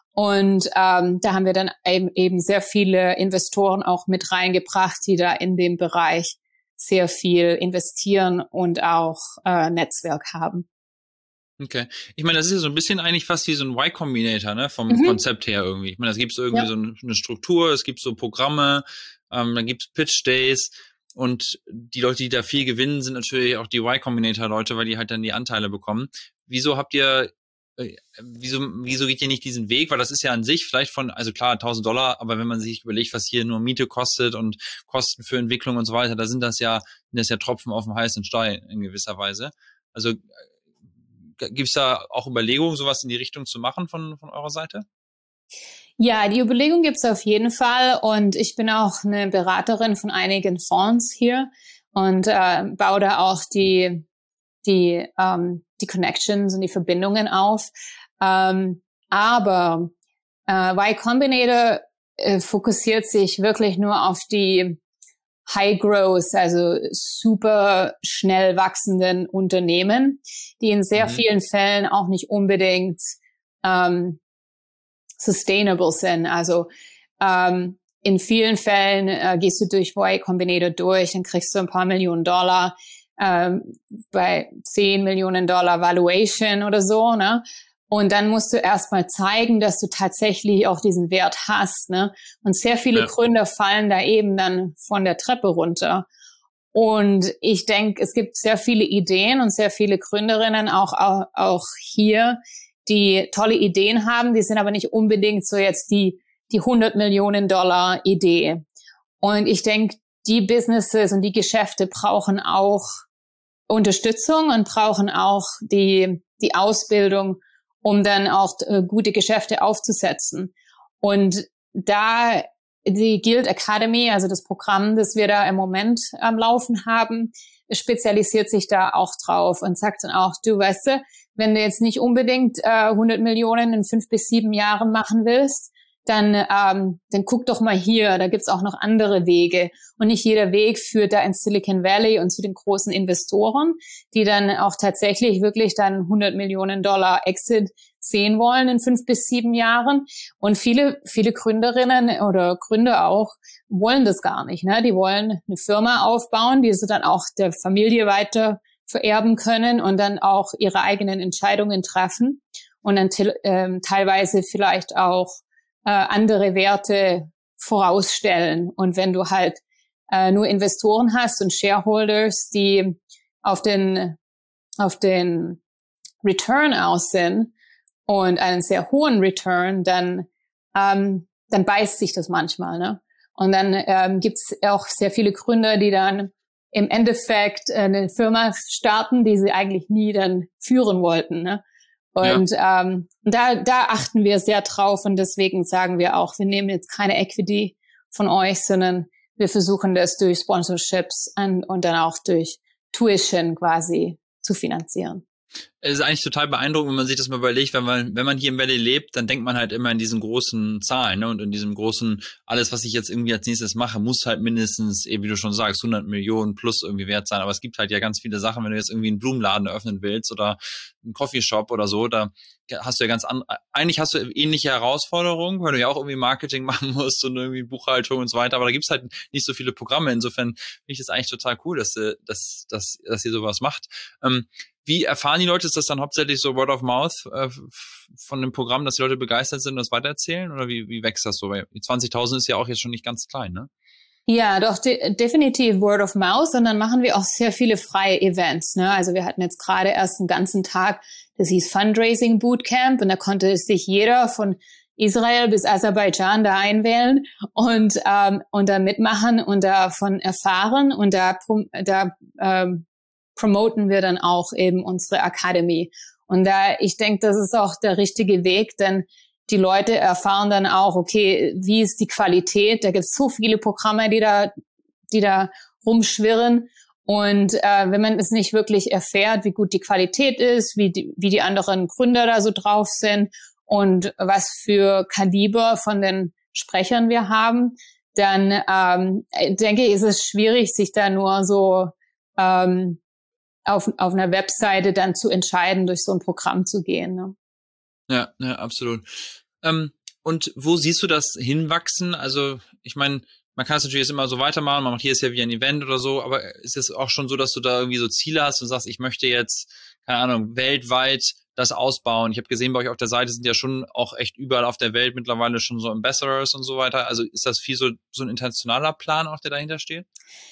und ähm, da haben wir dann eben, eben sehr viele Investoren auch mit reingebracht, die da in dem Bereich sehr viel investieren und auch äh, Netzwerk haben. Okay. Ich meine, das ist ja so ein bisschen eigentlich fast wie so ein Y Combinator, ne, vom mhm. Konzept her irgendwie. Ich meine, da gibt es irgendwie ja. so eine Struktur, es gibt so Programme, ähm, dann gibt es Pitch Days und die Leute, die da viel gewinnen, sind natürlich auch die Y Combinator Leute, weil die halt dann die Anteile bekommen. Wieso habt ihr Wieso, wieso geht ihr nicht diesen Weg? Weil das ist ja an sich vielleicht von, also klar, tausend Dollar, aber wenn man sich überlegt, was hier nur Miete kostet und Kosten für Entwicklung und so weiter, da sind das ja, sind das ja Tropfen auf dem heißen Stein in gewisser Weise. Also gibt's da auch Überlegungen, sowas in die Richtung zu machen von, von eurer Seite? Ja, die Überlegung gibt's auf jeden Fall und ich bin auch eine Beraterin von einigen Fonds hier und äh, baue da auch die die ähm, die Connections und die Verbindungen auf. Ähm, aber äh, Y Combinator äh, fokussiert sich wirklich nur auf die High Growth, also super schnell wachsenden Unternehmen, die in sehr mhm. vielen Fällen auch nicht unbedingt ähm, sustainable sind. Also ähm, in vielen Fällen äh, gehst du durch Y Combinator durch, dann kriegst du ein paar Millionen Dollar ähm, bei zehn Millionen Dollar Valuation oder so, ne? Und dann musst du erstmal zeigen, dass du tatsächlich auch diesen Wert hast, ne? Und sehr viele ja. Gründer fallen da eben dann von der Treppe runter. Und ich denke, es gibt sehr viele Ideen und sehr viele Gründerinnen auch, auch, auch hier, die tolle Ideen haben, die sind aber nicht unbedingt so jetzt die, die hundert Millionen Dollar Idee. Und ich denke, die Businesses und die Geschäfte brauchen auch Unterstützung und brauchen auch die, die Ausbildung, um dann auch äh, gute Geschäfte aufzusetzen. Und da die Guild Academy, also das Programm, das wir da im Moment am Laufen haben, spezialisiert sich da auch drauf und sagt dann auch, du weißt du, wenn du jetzt nicht unbedingt äh, hundert Millionen in fünf bis sieben Jahren machen willst, dann ähm, dann guck doch mal hier, da gibt's auch noch andere Wege. Und nicht jeder Weg führt da ins Silicon Valley und zu den großen Investoren, die dann auch tatsächlich wirklich dann hundert Millionen Dollar Exit sehen wollen in fünf bis sieben Jahren. Und viele viele Gründerinnen oder Gründer auch wollen das gar nicht, ne? Die wollen eine Firma aufbauen, die sie dann auch der Familie weiter vererben können und dann auch ihre eigenen Entscheidungen treffen und dann te- ähm, teilweise vielleicht auch äh, andere Werte vorausstellen. Und wenn du halt äh, nur Investoren hast und Shareholders, die auf den auf den Return aus sind und einen sehr hohen Return, dann ähm, dann beißt sich das manchmal, ne? Und dann ähm, gibt's auch sehr viele Gründer, die dann im Endeffekt eine Firma starten, die sie eigentlich nie dann führen wollten, ne? Und ja. ähm, da, da achten wir sehr drauf und deswegen sagen wir auch, wir nehmen jetzt keine Equity von euch, sondern wir versuchen das durch Sponsorships und, und dann auch durch Tuition quasi zu finanzieren. Es ist eigentlich total beeindruckend, wenn man sich das mal überlegt, wenn man, wenn man hier im Valley lebt, dann denkt man halt immer in diesen großen Zahlen, ne, und in diesem großen, alles, was ich jetzt irgendwie als nächstes mache, muss halt mindestens, eben wie du schon sagst, hundert Millionen plus irgendwie wert sein. Aber es gibt halt ja ganz viele Sachen, wenn du jetzt irgendwie einen Blumenladen eröffnen willst oder einen Coffeeshop oder so, da hast du ja ganz andere, eigentlich hast du ähnliche Herausforderungen, weil du ja auch irgendwie Marketing machen musst und irgendwie Buchhaltung und so weiter, aber da gibt's halt nicht so viele Programme. Insofern finde ich das eigentlich total cool, dass, dass, dass, dass ihr sowas macht. Ähm, Wie erfahren die Leute? Ist das dann hauptsächlich so Word of Mouth äh, von dem Programm, dass die Leute begeistert sind und das weitererzählen? Oder wie, wie wächst das so? Weil zwanzigtausend ist ja auch jetzt schon nicht ganz klein, ne? Ja, doch, de- definitiv Word of Mouth. Und dann machen wir auch sehr viele freie Events, ne? Also wir hatten jetzt gerade erst einen ganzen Tag, das hieß Fundraising Bootcamp. Und da konnte sich jeder von Israel bis Aserbaidschan da einwählen und ähm, und da mitmachen und davon erfahren. Und da, da ähm, promoten wir dann auch eben unsere Academy. Und da, ich denke, das ist auch der richtige Weg, denn die Leute erfahren dann auch, okay, wie ist die Qualität? Da gibt es so viele Programme, die da, die da rumschwirren. Und äh, wenn man es nicht wirklich erfährt, wie gut die Qualität ist, wie die, wie die anderen Gründer da so drauf sind und was für Kaliber von den Sprechern wir haben, dann ähm, denke ich, ist es schwierig, sich da nur so ähm, auf, auf einer Webseite dann zu entscheiden, durch so ein Programm zu gehen, ne? Ja, ja, absolut. Ähm, und wo siehst du das hinwachsen? Also, ich meine, man kann es natürlich jetzt immer so weitermachen, man macht hier ist ja wie ein Event oder so, aber ist es auch schon so, dass du da irgendwie so Ziele hast und sagst, ich möchte jetzt, keine Ahnung, weltweit das ausbauen? Ich habe gesehen, bei euch auf der Seite sind ja schon auch echt überall auf der Welt mittlerweile schon so Ambassadors und so weiter. Also ist das viel so, so ein internationaler Plan auch, der dahinter steht?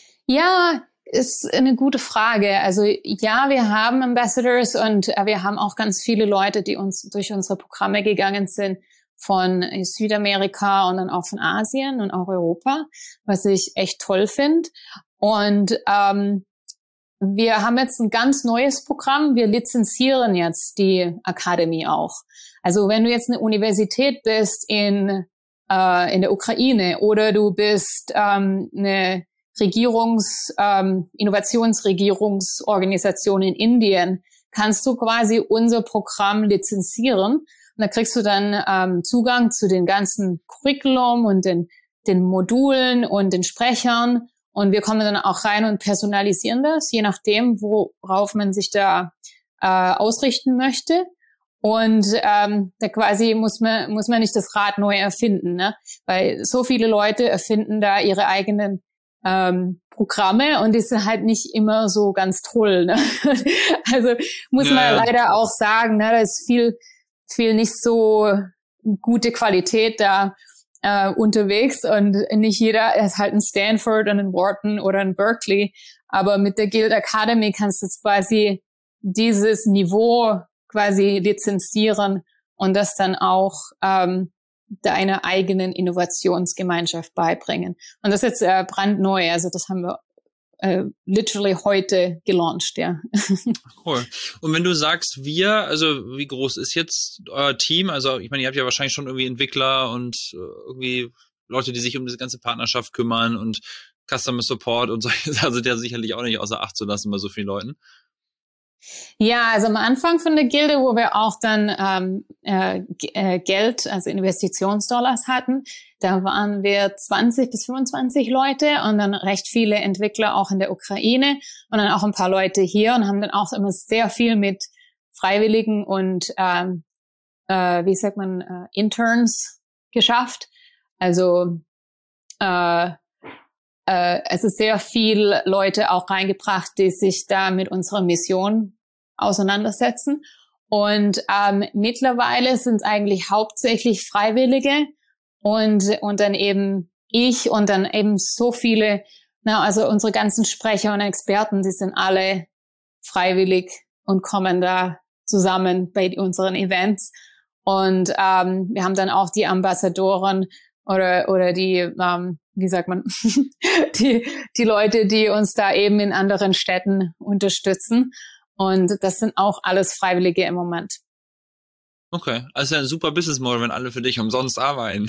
Ja, ist eine gute Frage. Also ja, wir haben Ambassadors und wir haben auch ganz viele Leute, die uns durch unsere Programme gegangen sind von Südamerika und dann auch von Asien und auch Europa, was ich echt toll finde. Und ähm, wir haben jetzt ein ganz neues Programm. Wir lizenzieren jetzt die Academy auch. Also wenn du jetzt eine Universität bist in äh, in der Ukraine oder du bist ähm, eine Regierungs, ähm, Innovationsregierungsorganisation in Indien, kannst du quasi unser Programm lizenzieren. Und da kriegst du dann ähm, Zugang zu den ganzen Curriculum und den, den Modulen und den Sprechern Und wir kommen dann auch rein und personalisieren das, je nachdem, worauf man sich da äh, ausrichten möchte. Und ähm, da quasi muss man muss man nicht das Rad neu erfinden, ne? Weil so viele Leute erfinden da ihre eigenen ähm, Programme und die sind halt nicht immer so ganz toll, ne? Also muss ja, man ja. leider auch sagen, ne? Da ist viel viel nicht so gute Qualität da äh, unterwegs und nicht jeder ist halt ein Stanford und ein Wharton oder ein Berkeley, aber mit der Guild Academy kannst du quasi dieses Niveau quasi lizenzieren und das dann auch ähm, deiner eigenen Innovationsgemeinschaft beibringen. Und das ist jetzt äh, brandneu, also das haben wir äh, literally heute gelauncht, ja. Cool. Und wenn du sagst wir, also wie groß ist jetzt euer Team? Also ich meine, ihr habt ja wahrscheinlich schon irgendwie Entwickler und äh, irgendwie Leute, die sich um diese ganze Partnerschaft kümmern und Customer Support und solche Sachen sind ja sicherlich auch nicht außer Acht zu lassen bei so vielen Leuten. Ja, also am Anfang von der Gilde, wo wir auch dann ähm, äh, äh, Geld, also Investitionsdollars hatten, da waren wir zwanzig bis fünfundzwanzig Leute und dann recht viele Entwickler auch in der Ukraine und dann auch ein paar Leute hier und haben dann auch immer sehr viel mit Freiwilligen und ähm, äh, wie sagt man, äh, Interns geschafft. Also äh, äh, es ist sehr viel Leute auch reingebracht, die sich da mit unserer Mission auseinandersetzen. Und ähm, mittlerweile sind es eigentlich hauptsächlich Freiwillige und und dann eben ich und dann eben so viele, na, also unsere ganzen Sprecher und Experten, die sind alle freiwillig und kommen da zusammen bei unseren Events. Und ähm, wir haben dann auch die Ambassadoren oder oder die, ähm, wie sagt man, die die Leute, die uns da eben in anderen Städten unterstützen. Und das sind auch alles Freiwillige im Moment. Okay, also ein super Business Model, wenn alle für dich umsonst arbeiten.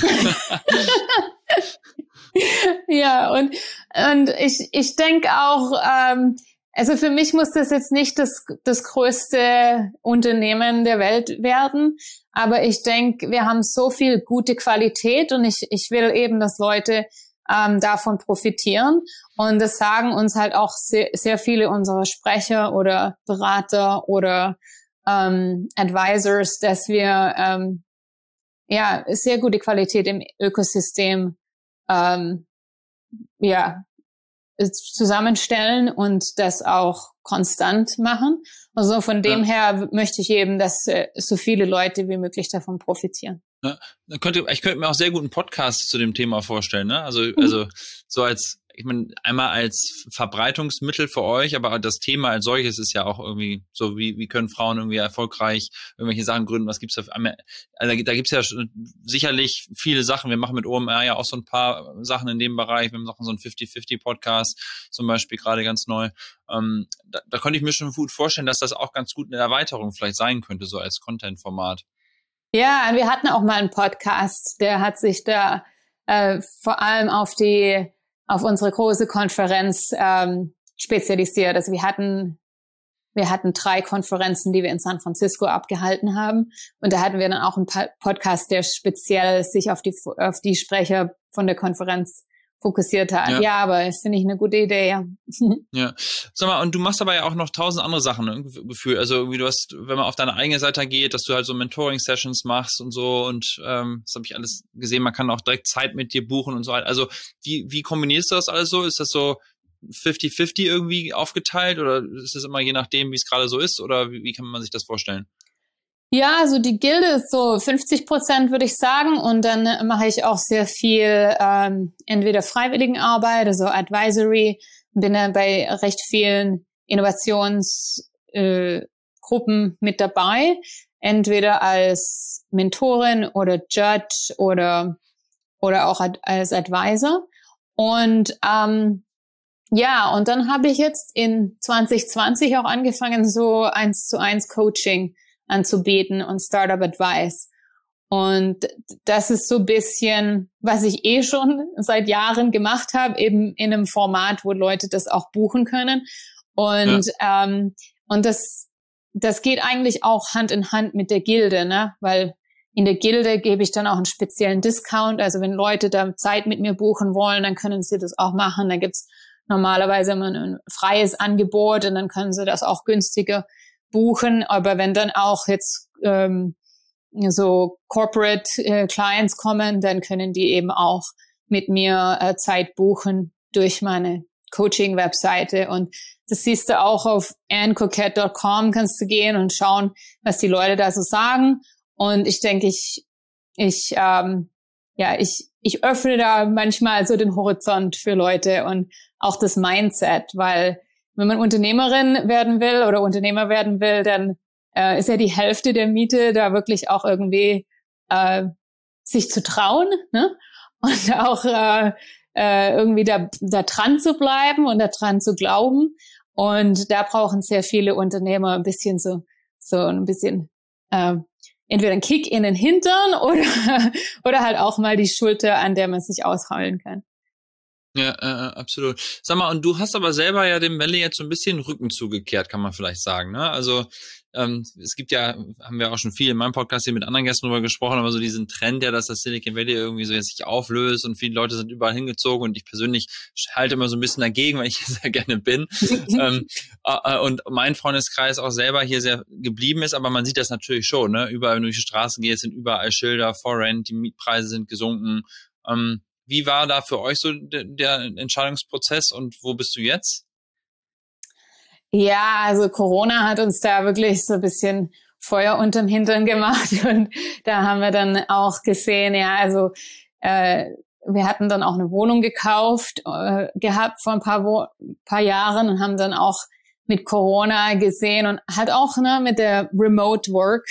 Ja, und und ich ich denke auch, ähm, also für mich muss das jetzt nicht das das größte Unternehmen der Welt werden, aber ich denke, wir haben so viel gute Qualität und ich ich will eben, dass Leute ähm, davon profitieren und das sagen uns halt auch sehr, sehr viele unserer Sprecher oder Berater oder ähm, Advisors, dass wir ähm, ja sehr gute Qualität im Ökosystem ähm, ja zusammenstellen und das auch konstant machen. Also von dem ja. her möchte ich eben, dass äh, so viele Leute wie möglich davon profitieren. Ja, dann könnte, ich könnte mir auch sehr gut einen Podcast zu dem Thema vorstellen, ne? Also, mhm. also so als, ich meine, einmal als Verbreitungsmittel für euch, aber das Thema als solches ist ja auch irgendwie so, wie wie können Frauen irgendwie erfolgreich irgendwelche Sachen gründen, was gibt's da für, also da gibt's ja sicherlich viele Sachen, wir machen mit O M R ja auch so ein paar Sachen in dem Bereich, wir machen so einen fifty fifty Podcast zum Beispiel gerade ganz neu, ähm, da, da könnte ich mir schon gut vorstellen, dass das auch ganz gut eine Erweiterung vielleicht sein könnte, so als Content-Format. Ja, wir hatten auch mal einen Podcast, der hat sich da äh, vor allem auf die auf unsere große Konferenz ähm, spezialisiert. Also wir hatten wir hatten drei Konferenzen, die wir in San Francisco abgehalten haben, und da hatten wir dann auch einen Podcast, der speziell sich auf die auf die Sprecher von der Konferenz fokussiert hat. Ja, ja, aber das finde ich eine gute Idee, ja. Ja. Sag mal, und du machst aber ja auch noch tausend andere Sachen, ne? Gefühl. Also irgendwie du hast, wenn man auf deine eigene Seite geht, dass du halt so Mentoring-Sessions machst und so, und ähm, das habe ich alles gesehen, man kann auch direkt Zeit mit dir buchen und so halt. Also wie wie kombinierst du das alles so? Ist das so fifty fifty irgendwie aufgeteilt oder ist das immer je nachdem, wie es gerade so ist, oder wie, wie kann man sich das vorstellen? Ja, also die Gilde ist so fünfzig Prozent, würde ich sagen. Und dann mache ich auch sehr viel ähm, entweder Freiwilligenarbeit, also Advisory. Bin dann bei recht vielen Innovationsgruppen äh, mit dabei. Entweder als Mentorin oder Judge oder oder auch ad- als Advisor. Und ähm, ja, und dann habe ich jetzt in zwanzig zwanzig auch angefangen, so eins zu eins Coaching anzubieten und Startup Advice. Und das ist so ein bisschen, was ich eh schon seit Jahren gemacht habe, eben in einem Format, wo Leute das auch buchen können. Und ja. ähm, und das das geht eigentlich auch Hand in Hand mit der Gilde, ne? Weil in der Gilde gebe ich dann auch einen speziellen Discount. Also wenn Leute da Zeit mit mir buchen wollen, dann können sie das auch machen. Da gibt's normalerweise immer ein freies Angebot und dann können sie das auch günstiger buchen. Aber wenn dann auch jetzt ähm, so Corporate äh, Clients kommen, dann können die eben auch mit mir äh, Zeit buchen durch meine Coaching-Webseite. Und das siehst du auch auf anne coquette dot com, kannst du gehen und schauen, was die Leute da so sagen. Und ich denke, ich, ich, ähm, ja, ich, ich öffne da manchmal so den Horizont für Leute und auch das Mindset, weil wenn man Unternehmerin werden will oder Unternehmer werden will, dann äh, ist ja die Hälfte der Miete da wirklich auch irgendwie äh, sich zu trauen, ne? Und auch äh, äh, irgendwie da, da dran zu bleiben und da dran zu glauben. Und da brauchen sehr viele Unternehmer ein bisschen so, so ein bisschen äh, entweder einen Kick in den Hintern oder, oder halt auch mal die Schulter, an der man sich ausheulen kann. Ja, äh, absolut. Sag mal, und du hast aber selber ja dem Valley jetzt so ein bisschen Rücken zugekehrt, kann man vielleicht sagen, ne? Also ähm, es gibt ja, haben wir auch schon viel in meinem Podcast hier mit anderen Gästen drüber gesprochen, aber so diesen Trend ja, dass das Silicon Valley irgendwie so jetzt sich auflöst und viele Leute sind überall hingezogen und ich persönlich halte immer so ein bisschen dagegen, weil ich hier sehr gerne bin. ähm, äh, und mein Freundeskreis auch selber hier sehr geblieben ist, aber man sieht das natürlich schon, ne? Überall, wenn du durch die Straßen gehst, sind überall Schilder, For Rent, die Mietpreise sind gesunken. Ähm, Wie war da für euch so der, der Entscheidungsprozess und wo bist du jetzt? Ja, also Corona hat uns da wirklich so ein bisschen Feuer unterm Hintern gemacht und da haben wir dann auch gesehen, ja, also äh, wir hatten dann auch eine Wohnung gekauft äh, gehabt vor ein paar, Wo- paar Jahren und haben dann auch mit Corona gesehen und hat auch ne mit der Remote Work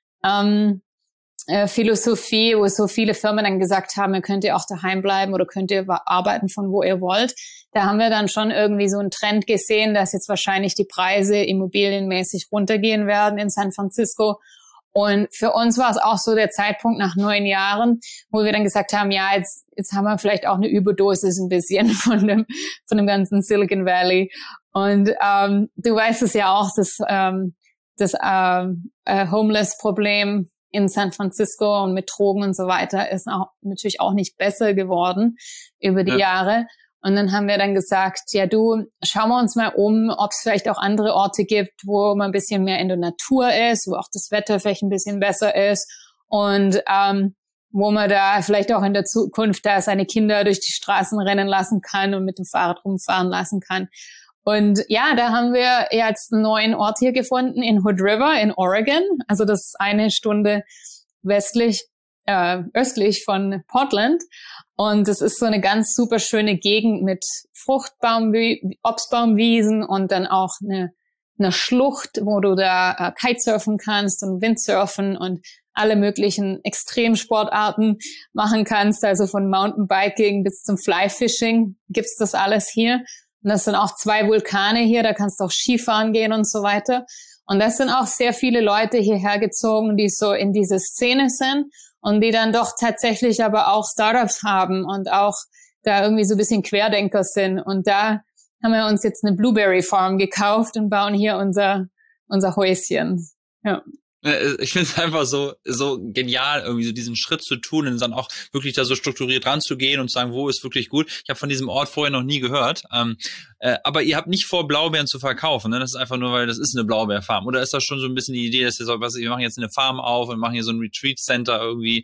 ähm, Äh, Philosophie, wo so viele Firmen dann gesagt haben, ihr könnt ihr auch daheim bleiben oder könnt ihr arbeiten von wo ihr wollt. Da haben wir dann schon irgendwie so einen Trend gesehen, dass jetzt wahrscheinlich die Preise immobilienmäßig runtergehen werden in San Francisco. Und für uns war es auch so der Zeitpunkt nach neun Jahren, wo wir dann gesagt haben, ja, jetzt, jetzt haben wir vielleicht auch eine Überdosis ein bisschen von dem, von dem ganzen Silicon Valley. Und ähm, du weißt es ja auch, das, ähm, das ähm, äh, Homeless-Problem in San Francisco und mit Drogen und so weiter ist auch natürlich auch nicht besser geworden über die ja. Jahre. Und dann haben wir dann gesagt, ja du, schauen wir uns mal um, ob es vielleicht auch andere Orte gibt, wo man ein bisschen mehr in der Natur ist, wo auch das Wetter vielleicht ein bisschen besser ist und ähm, wo man da vielleicht auch in der Zukunft da seine Kinder durch die Straßen rennen lassen kann und mit dem Fahrrad rumfahren lassen kann. Und ja, da haben wir jetzt einen neuen Ort hier gefunden in Hood River in Oregon. Also das ist eine Stunde westlich, äh, östlich von Portland. Und das ist so eine ganz super schöne Gegend mit Fruchtbaum, Obstbaumwiesen und dann auch eine, eine Schlucht, wo du da äh, Kitesurfen kannst und Windsurfen und alle möglichen Extremsportarten machen kannst. Also von Mountainbiking bis zum Flyfishing gibt's das alles hier. Und das sind auch zwei Vulkane hier, da kannst du auch Skifahren gehen und so weiter. Und das sind auch sehr viele Leute hierher gezogen, die so in diese Szene sind und die dann doch tatsächlich aber auch Startups haben und auch da irgendwie so ein bisschen Querdenker sind. Und da haben wir uns jetzt eine Blueberry Farm gekauft und bauen hier unser, unser Häuschen. Ja. Ich finde es einfach so so genial, irgendwie so diesen Schritt zu tun und dann auch wirklich da so strukturiert ranzugehen und zu sagen, wo ist wirklich gut. Ich habe von diesem Ort vorher noch nie gehört. Ähm, äh, aber ihr habt nicht vor, Blaubeeren zu verkaufen, ne? Das ist einfach nur, weil das ist eine Blaubeerfarm. Oder ist das schon so ein bisschen die Idee, dass ihr so, was, wir machen jetzt eine Farm auf und machen hier so ein Retreat Center irgendwie?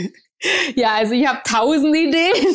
Ja, also ich habe tausend Ideen.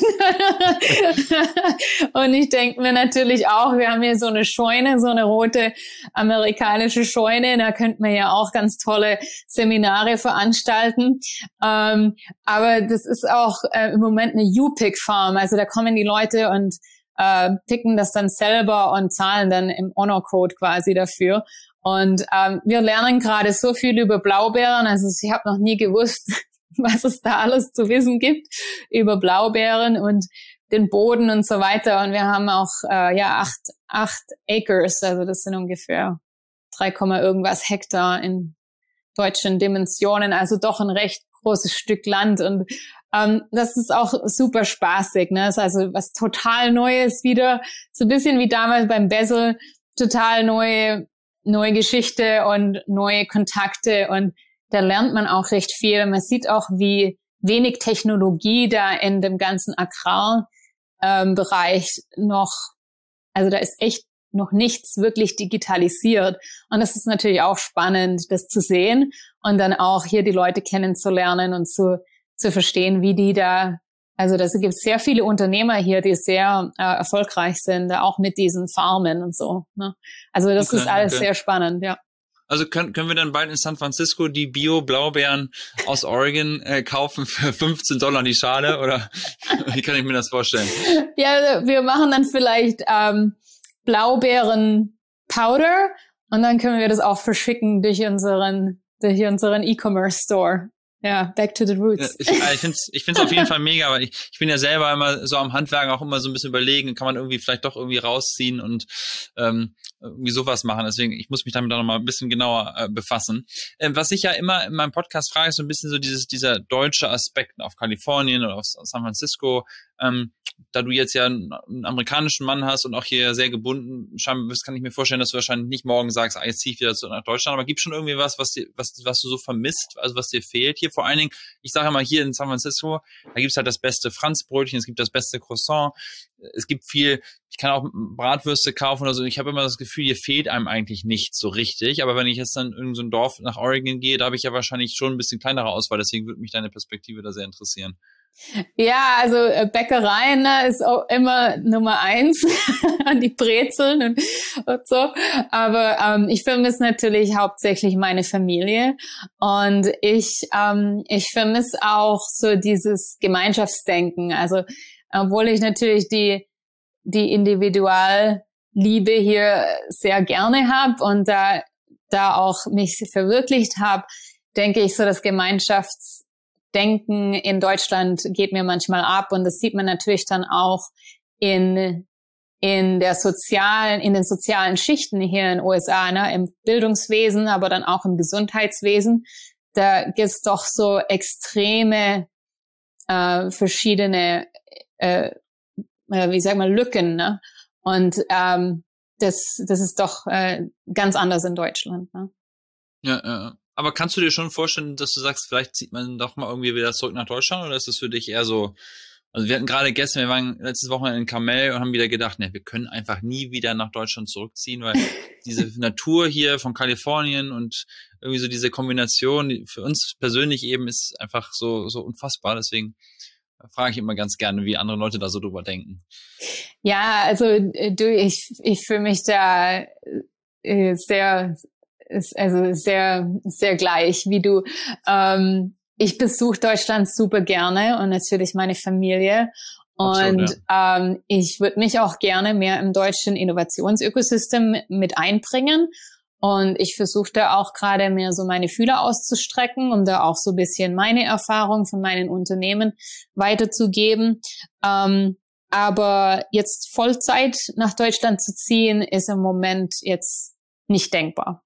Und ich denke mir natürlich auch, wir haben hier so eine Scheune, so eine rote amerikanische Scheune. Da könnte man ja auch ganz tolle Seminare veranstalten. Ähm, aber das ist auch äh, im Moment eine U-Pick-Farm. Also da kommen die Leute und äh, picken das dann selber und zahlen dann im Honor-Code quasi dafür. Und ähm, wir lernen gerade so viel über Blaubeeren. Also ich habe noch nie gewusst, was es da alles zu wissen gibt über Blaubeeren und den Boden und so weiter. Und wir haben auch äh, ja acht acht Acres, also das sind ungefähr drei, irgendwas Hektar in deutschen Dimensionen, also doch ein recht großes Stück Land. Und ähm, das ist auch super spaßig, ne? Das ist also was total Neues wieder, so ein bisschen wie damals beim Bessel, total neue neue Geschichte und neue Kontakte und da lernt man auch recht viel. Man sieht auch, wie wenig Technologie da in dem ganzen Agrarbereich ähm, noch Also da ist echt noch nichts wirklich digitalisiert. Und das ist natürlich auch spannend, das zu sehen und dann auch hier die Leute kennenzulernen und zu, zu verstehen, wie die da, also das gibt sehr viele Unternehmer hier, die sehr äh, erfolgreich sind, auch mit diesen Farmen und so. Ne? Also das okay, ist alles okay. sehr spannend, ja. Also können, können wir dann bald in San Francisco die Bio-Blaubeeren aus Oregon äh, kaufen für fünfzehn Dollar die Schale, oder wie kann ich mir das vorstellen? Ja, wir machen dann vielleicht ähm, Blaubeeren-Powder und dann können wir das auch verschicken durch unseren, durch unseren E-Commerce-Store. Ja, back to the roots. Ja, ich ich finde es ich find's auf jeden Fall mega, weil ich, ich bin ja selber immer so am Handwerken auch immer so ein bisschen überlegen, kann man irgendwie vielleicht doch irgendwie rausziehen und ähm, irgendwie sowas machen. Deswegen, ich muss mich damit auch noch mal ein bisschen genauer äh, befassen. Ähm, was ich ja immer in meinem Podcast frage, ist so ein bisschen so dieses dieser deutsche Aspekt auf Kalifornien oder auf San Francisco. Ähm, da du jetzt ja einen, einen amerikanischen Mann hast und auch hier sehr gebunden scheinbar bist, kann ich mir vorstellen, dass du wahrscheinlich nicht morgen sagst, ah, jetzt zieh ich wieder zurück nach Deutschland, aber gibt schon irgendwie was, was dir, was, was du so vermisst, also was dir fehlt hier? Vor allen Dingen, ich sage mal, hier in San Francisco, da gibt's halt das beste Franzbrötchen, es gibt das beste Croissant, es gibt viel, ich kann auch Bratwürste kaufen oder so, ich habe immer das Gefühl, hier fehlt einem eigentlich nichts so richtig, aber wenn ich jetzt dann in irgendein so ein Dorf nach Oregon gehe, da habe ich ja wahrscheinlich schon ein bisschen kleinere Auswahl, deswegen würde mich deine Perspektive da sehr interessieren. Ja, also Bäckereien ne, ist auch immer Nummer eins, die Brezeln und, und so. Aber ähm, ich vermisse natürlich hauptsächlich meine Familie und ich ähm, ich vermisse auch so dieses Gemeinschaftsdenken. Also obwohl ich natürlich die die Individualliebe hier sehr gerne habe und da da auch mich verwirklicht habe, denke ich so das Gemeinschafts Denken in Deutschland geht mir manchmal ab und das sieht man natürlich dann auch in in der sozialen in den sozialen Schichten hier in den U S A, ne, im Bildungswesen, aber dann auch im Gesundheitswesen. Da gibt's doch so extreme äh, verschiedene äh, wie sag mal Lücken, ne? Und ähm, das das ist doch äh, ganz anders in Deutschland, ne? Ja, ja. Aber kannst du dir schon vorstellen, dass du sagst, vielleicht zieht man doch mal irgendwie wieder zurück nach Deutschland, oder ist das für dich eher so, also wir hatten gerade gestern, wir waren letztes Wochenende in Kamel und haben wieder gedacht, ne, wir können einfach nie wieder nach Deutschland zurückziehen, weil diese Natur hier von Kalifornien und irgendwie so diese Kombination, die für uns persönlich eben ist einfach so, so unfassbar, deswegen frage ich immer ganz gerne, wie andere Leute da so drüber denken. Ja, also du, ich, ich fühle mich da äh, sehr, ist also sehr, sehr gleich wie du. Ähm, ich besuche Deutschland super gerne und natürlich meine Familie. Und Absolut, ja. ähm, ich würde mich auch gerne mehr im deutschen Innovationsökosystem mit einbringen. Und ich versuche da auch gerade mehr so meine Fühler auszustrecken, um da auch so ein bisschen meine Erfahrung von meinen Unternehmen weiterzugeben. Ähm, aber jetzt Vollzeit nach Deutschland zu ziehen, ist im Moment jetzt nicht denkbar.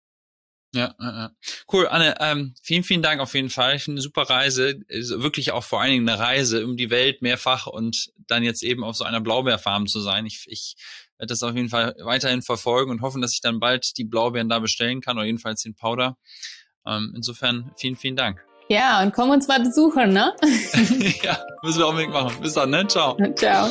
Ja, ja, cool. Anne, ähm, vielen, vielen Dank auf jeden Fall. Ich finde eine super Reise, also wirklich auch vor allen Dingen eine Reise um die Welt mehrfach und dann jetzt eben auf so einer Blaubeerfarm zu sein. Ich, ich werde das auf jeden Fall weiterhin verfolgen und hoffen, dass ich dann bald die Blaubeeren da bestellen kann oder jedenfalls den Powder. Ähm, insofern vielen, vielen Dank. Ja, und komm uns mal besuchen, ne? Ja, müssen wir unbedingt machen. Bis dann, ne? Ciao. Ciao.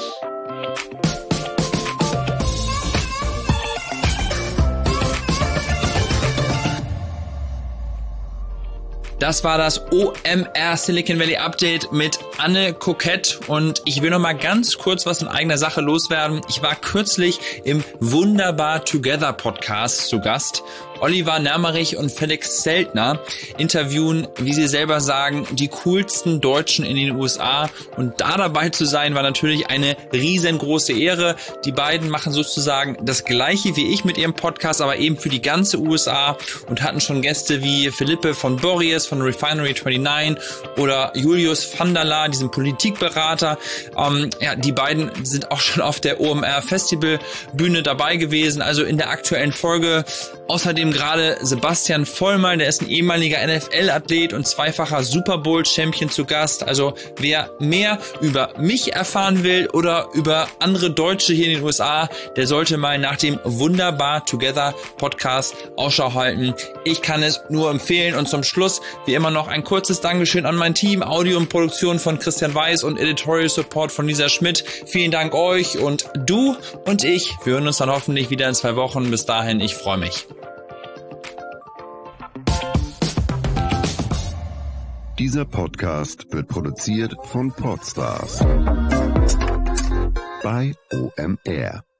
Das war das O M R Silicon Valley Update mit Anne Kokett und ich will noch mal ganz kurz was in eigener Sache loswerden. Ich war kürzlich im Wunderbar Together Podcast zu Gast. Oliver Nermerich und Felix Zeltner interviewen, wie sie selber sagen, die coolsten Deutschen in den U S A. Und da dabei zu sein, war natürlich eine riesengroße Ehre. Die beiden machen sozusagen das Gleiche wie ich mit ihrem Podcast, aber eben für die ganze U S A und hatten schon Gäste wie Philippe von Borries von Refinery neunundzwanzig oder Julius van der Laar, diesem Politikberater. Ähm, ja, die beiden sind auch schon auf der O M R Festival Bühne dabei gewesen, also in der aktuellen Folge. Außerdem gerade Sebastian Vollmer, der ist ein ehemaliger N F L-Athlet und zweifacher Super Bowl-Champion zu Gast. Also wer mehr über mich erfahren will oder über andere Deutsche hier in den U S A, der sollte mal nach dem Wunderbar Together Podcast Ausschau halten. Ich kann es nur empfehlen. Und zum Schluss, wie immer, noch ein kurzes Dankeschön an mein Team, Audio und Produktion von Christian Weiß und Editorial Support von Lisa Schmidt. Vielen Dank euch und du und ich. Wir hören uns dann hoffentlich wieder in zwei Wochen. Bis dahin, ich freue mich. Dieser Podcast wird produziert von Podstars bei O M R.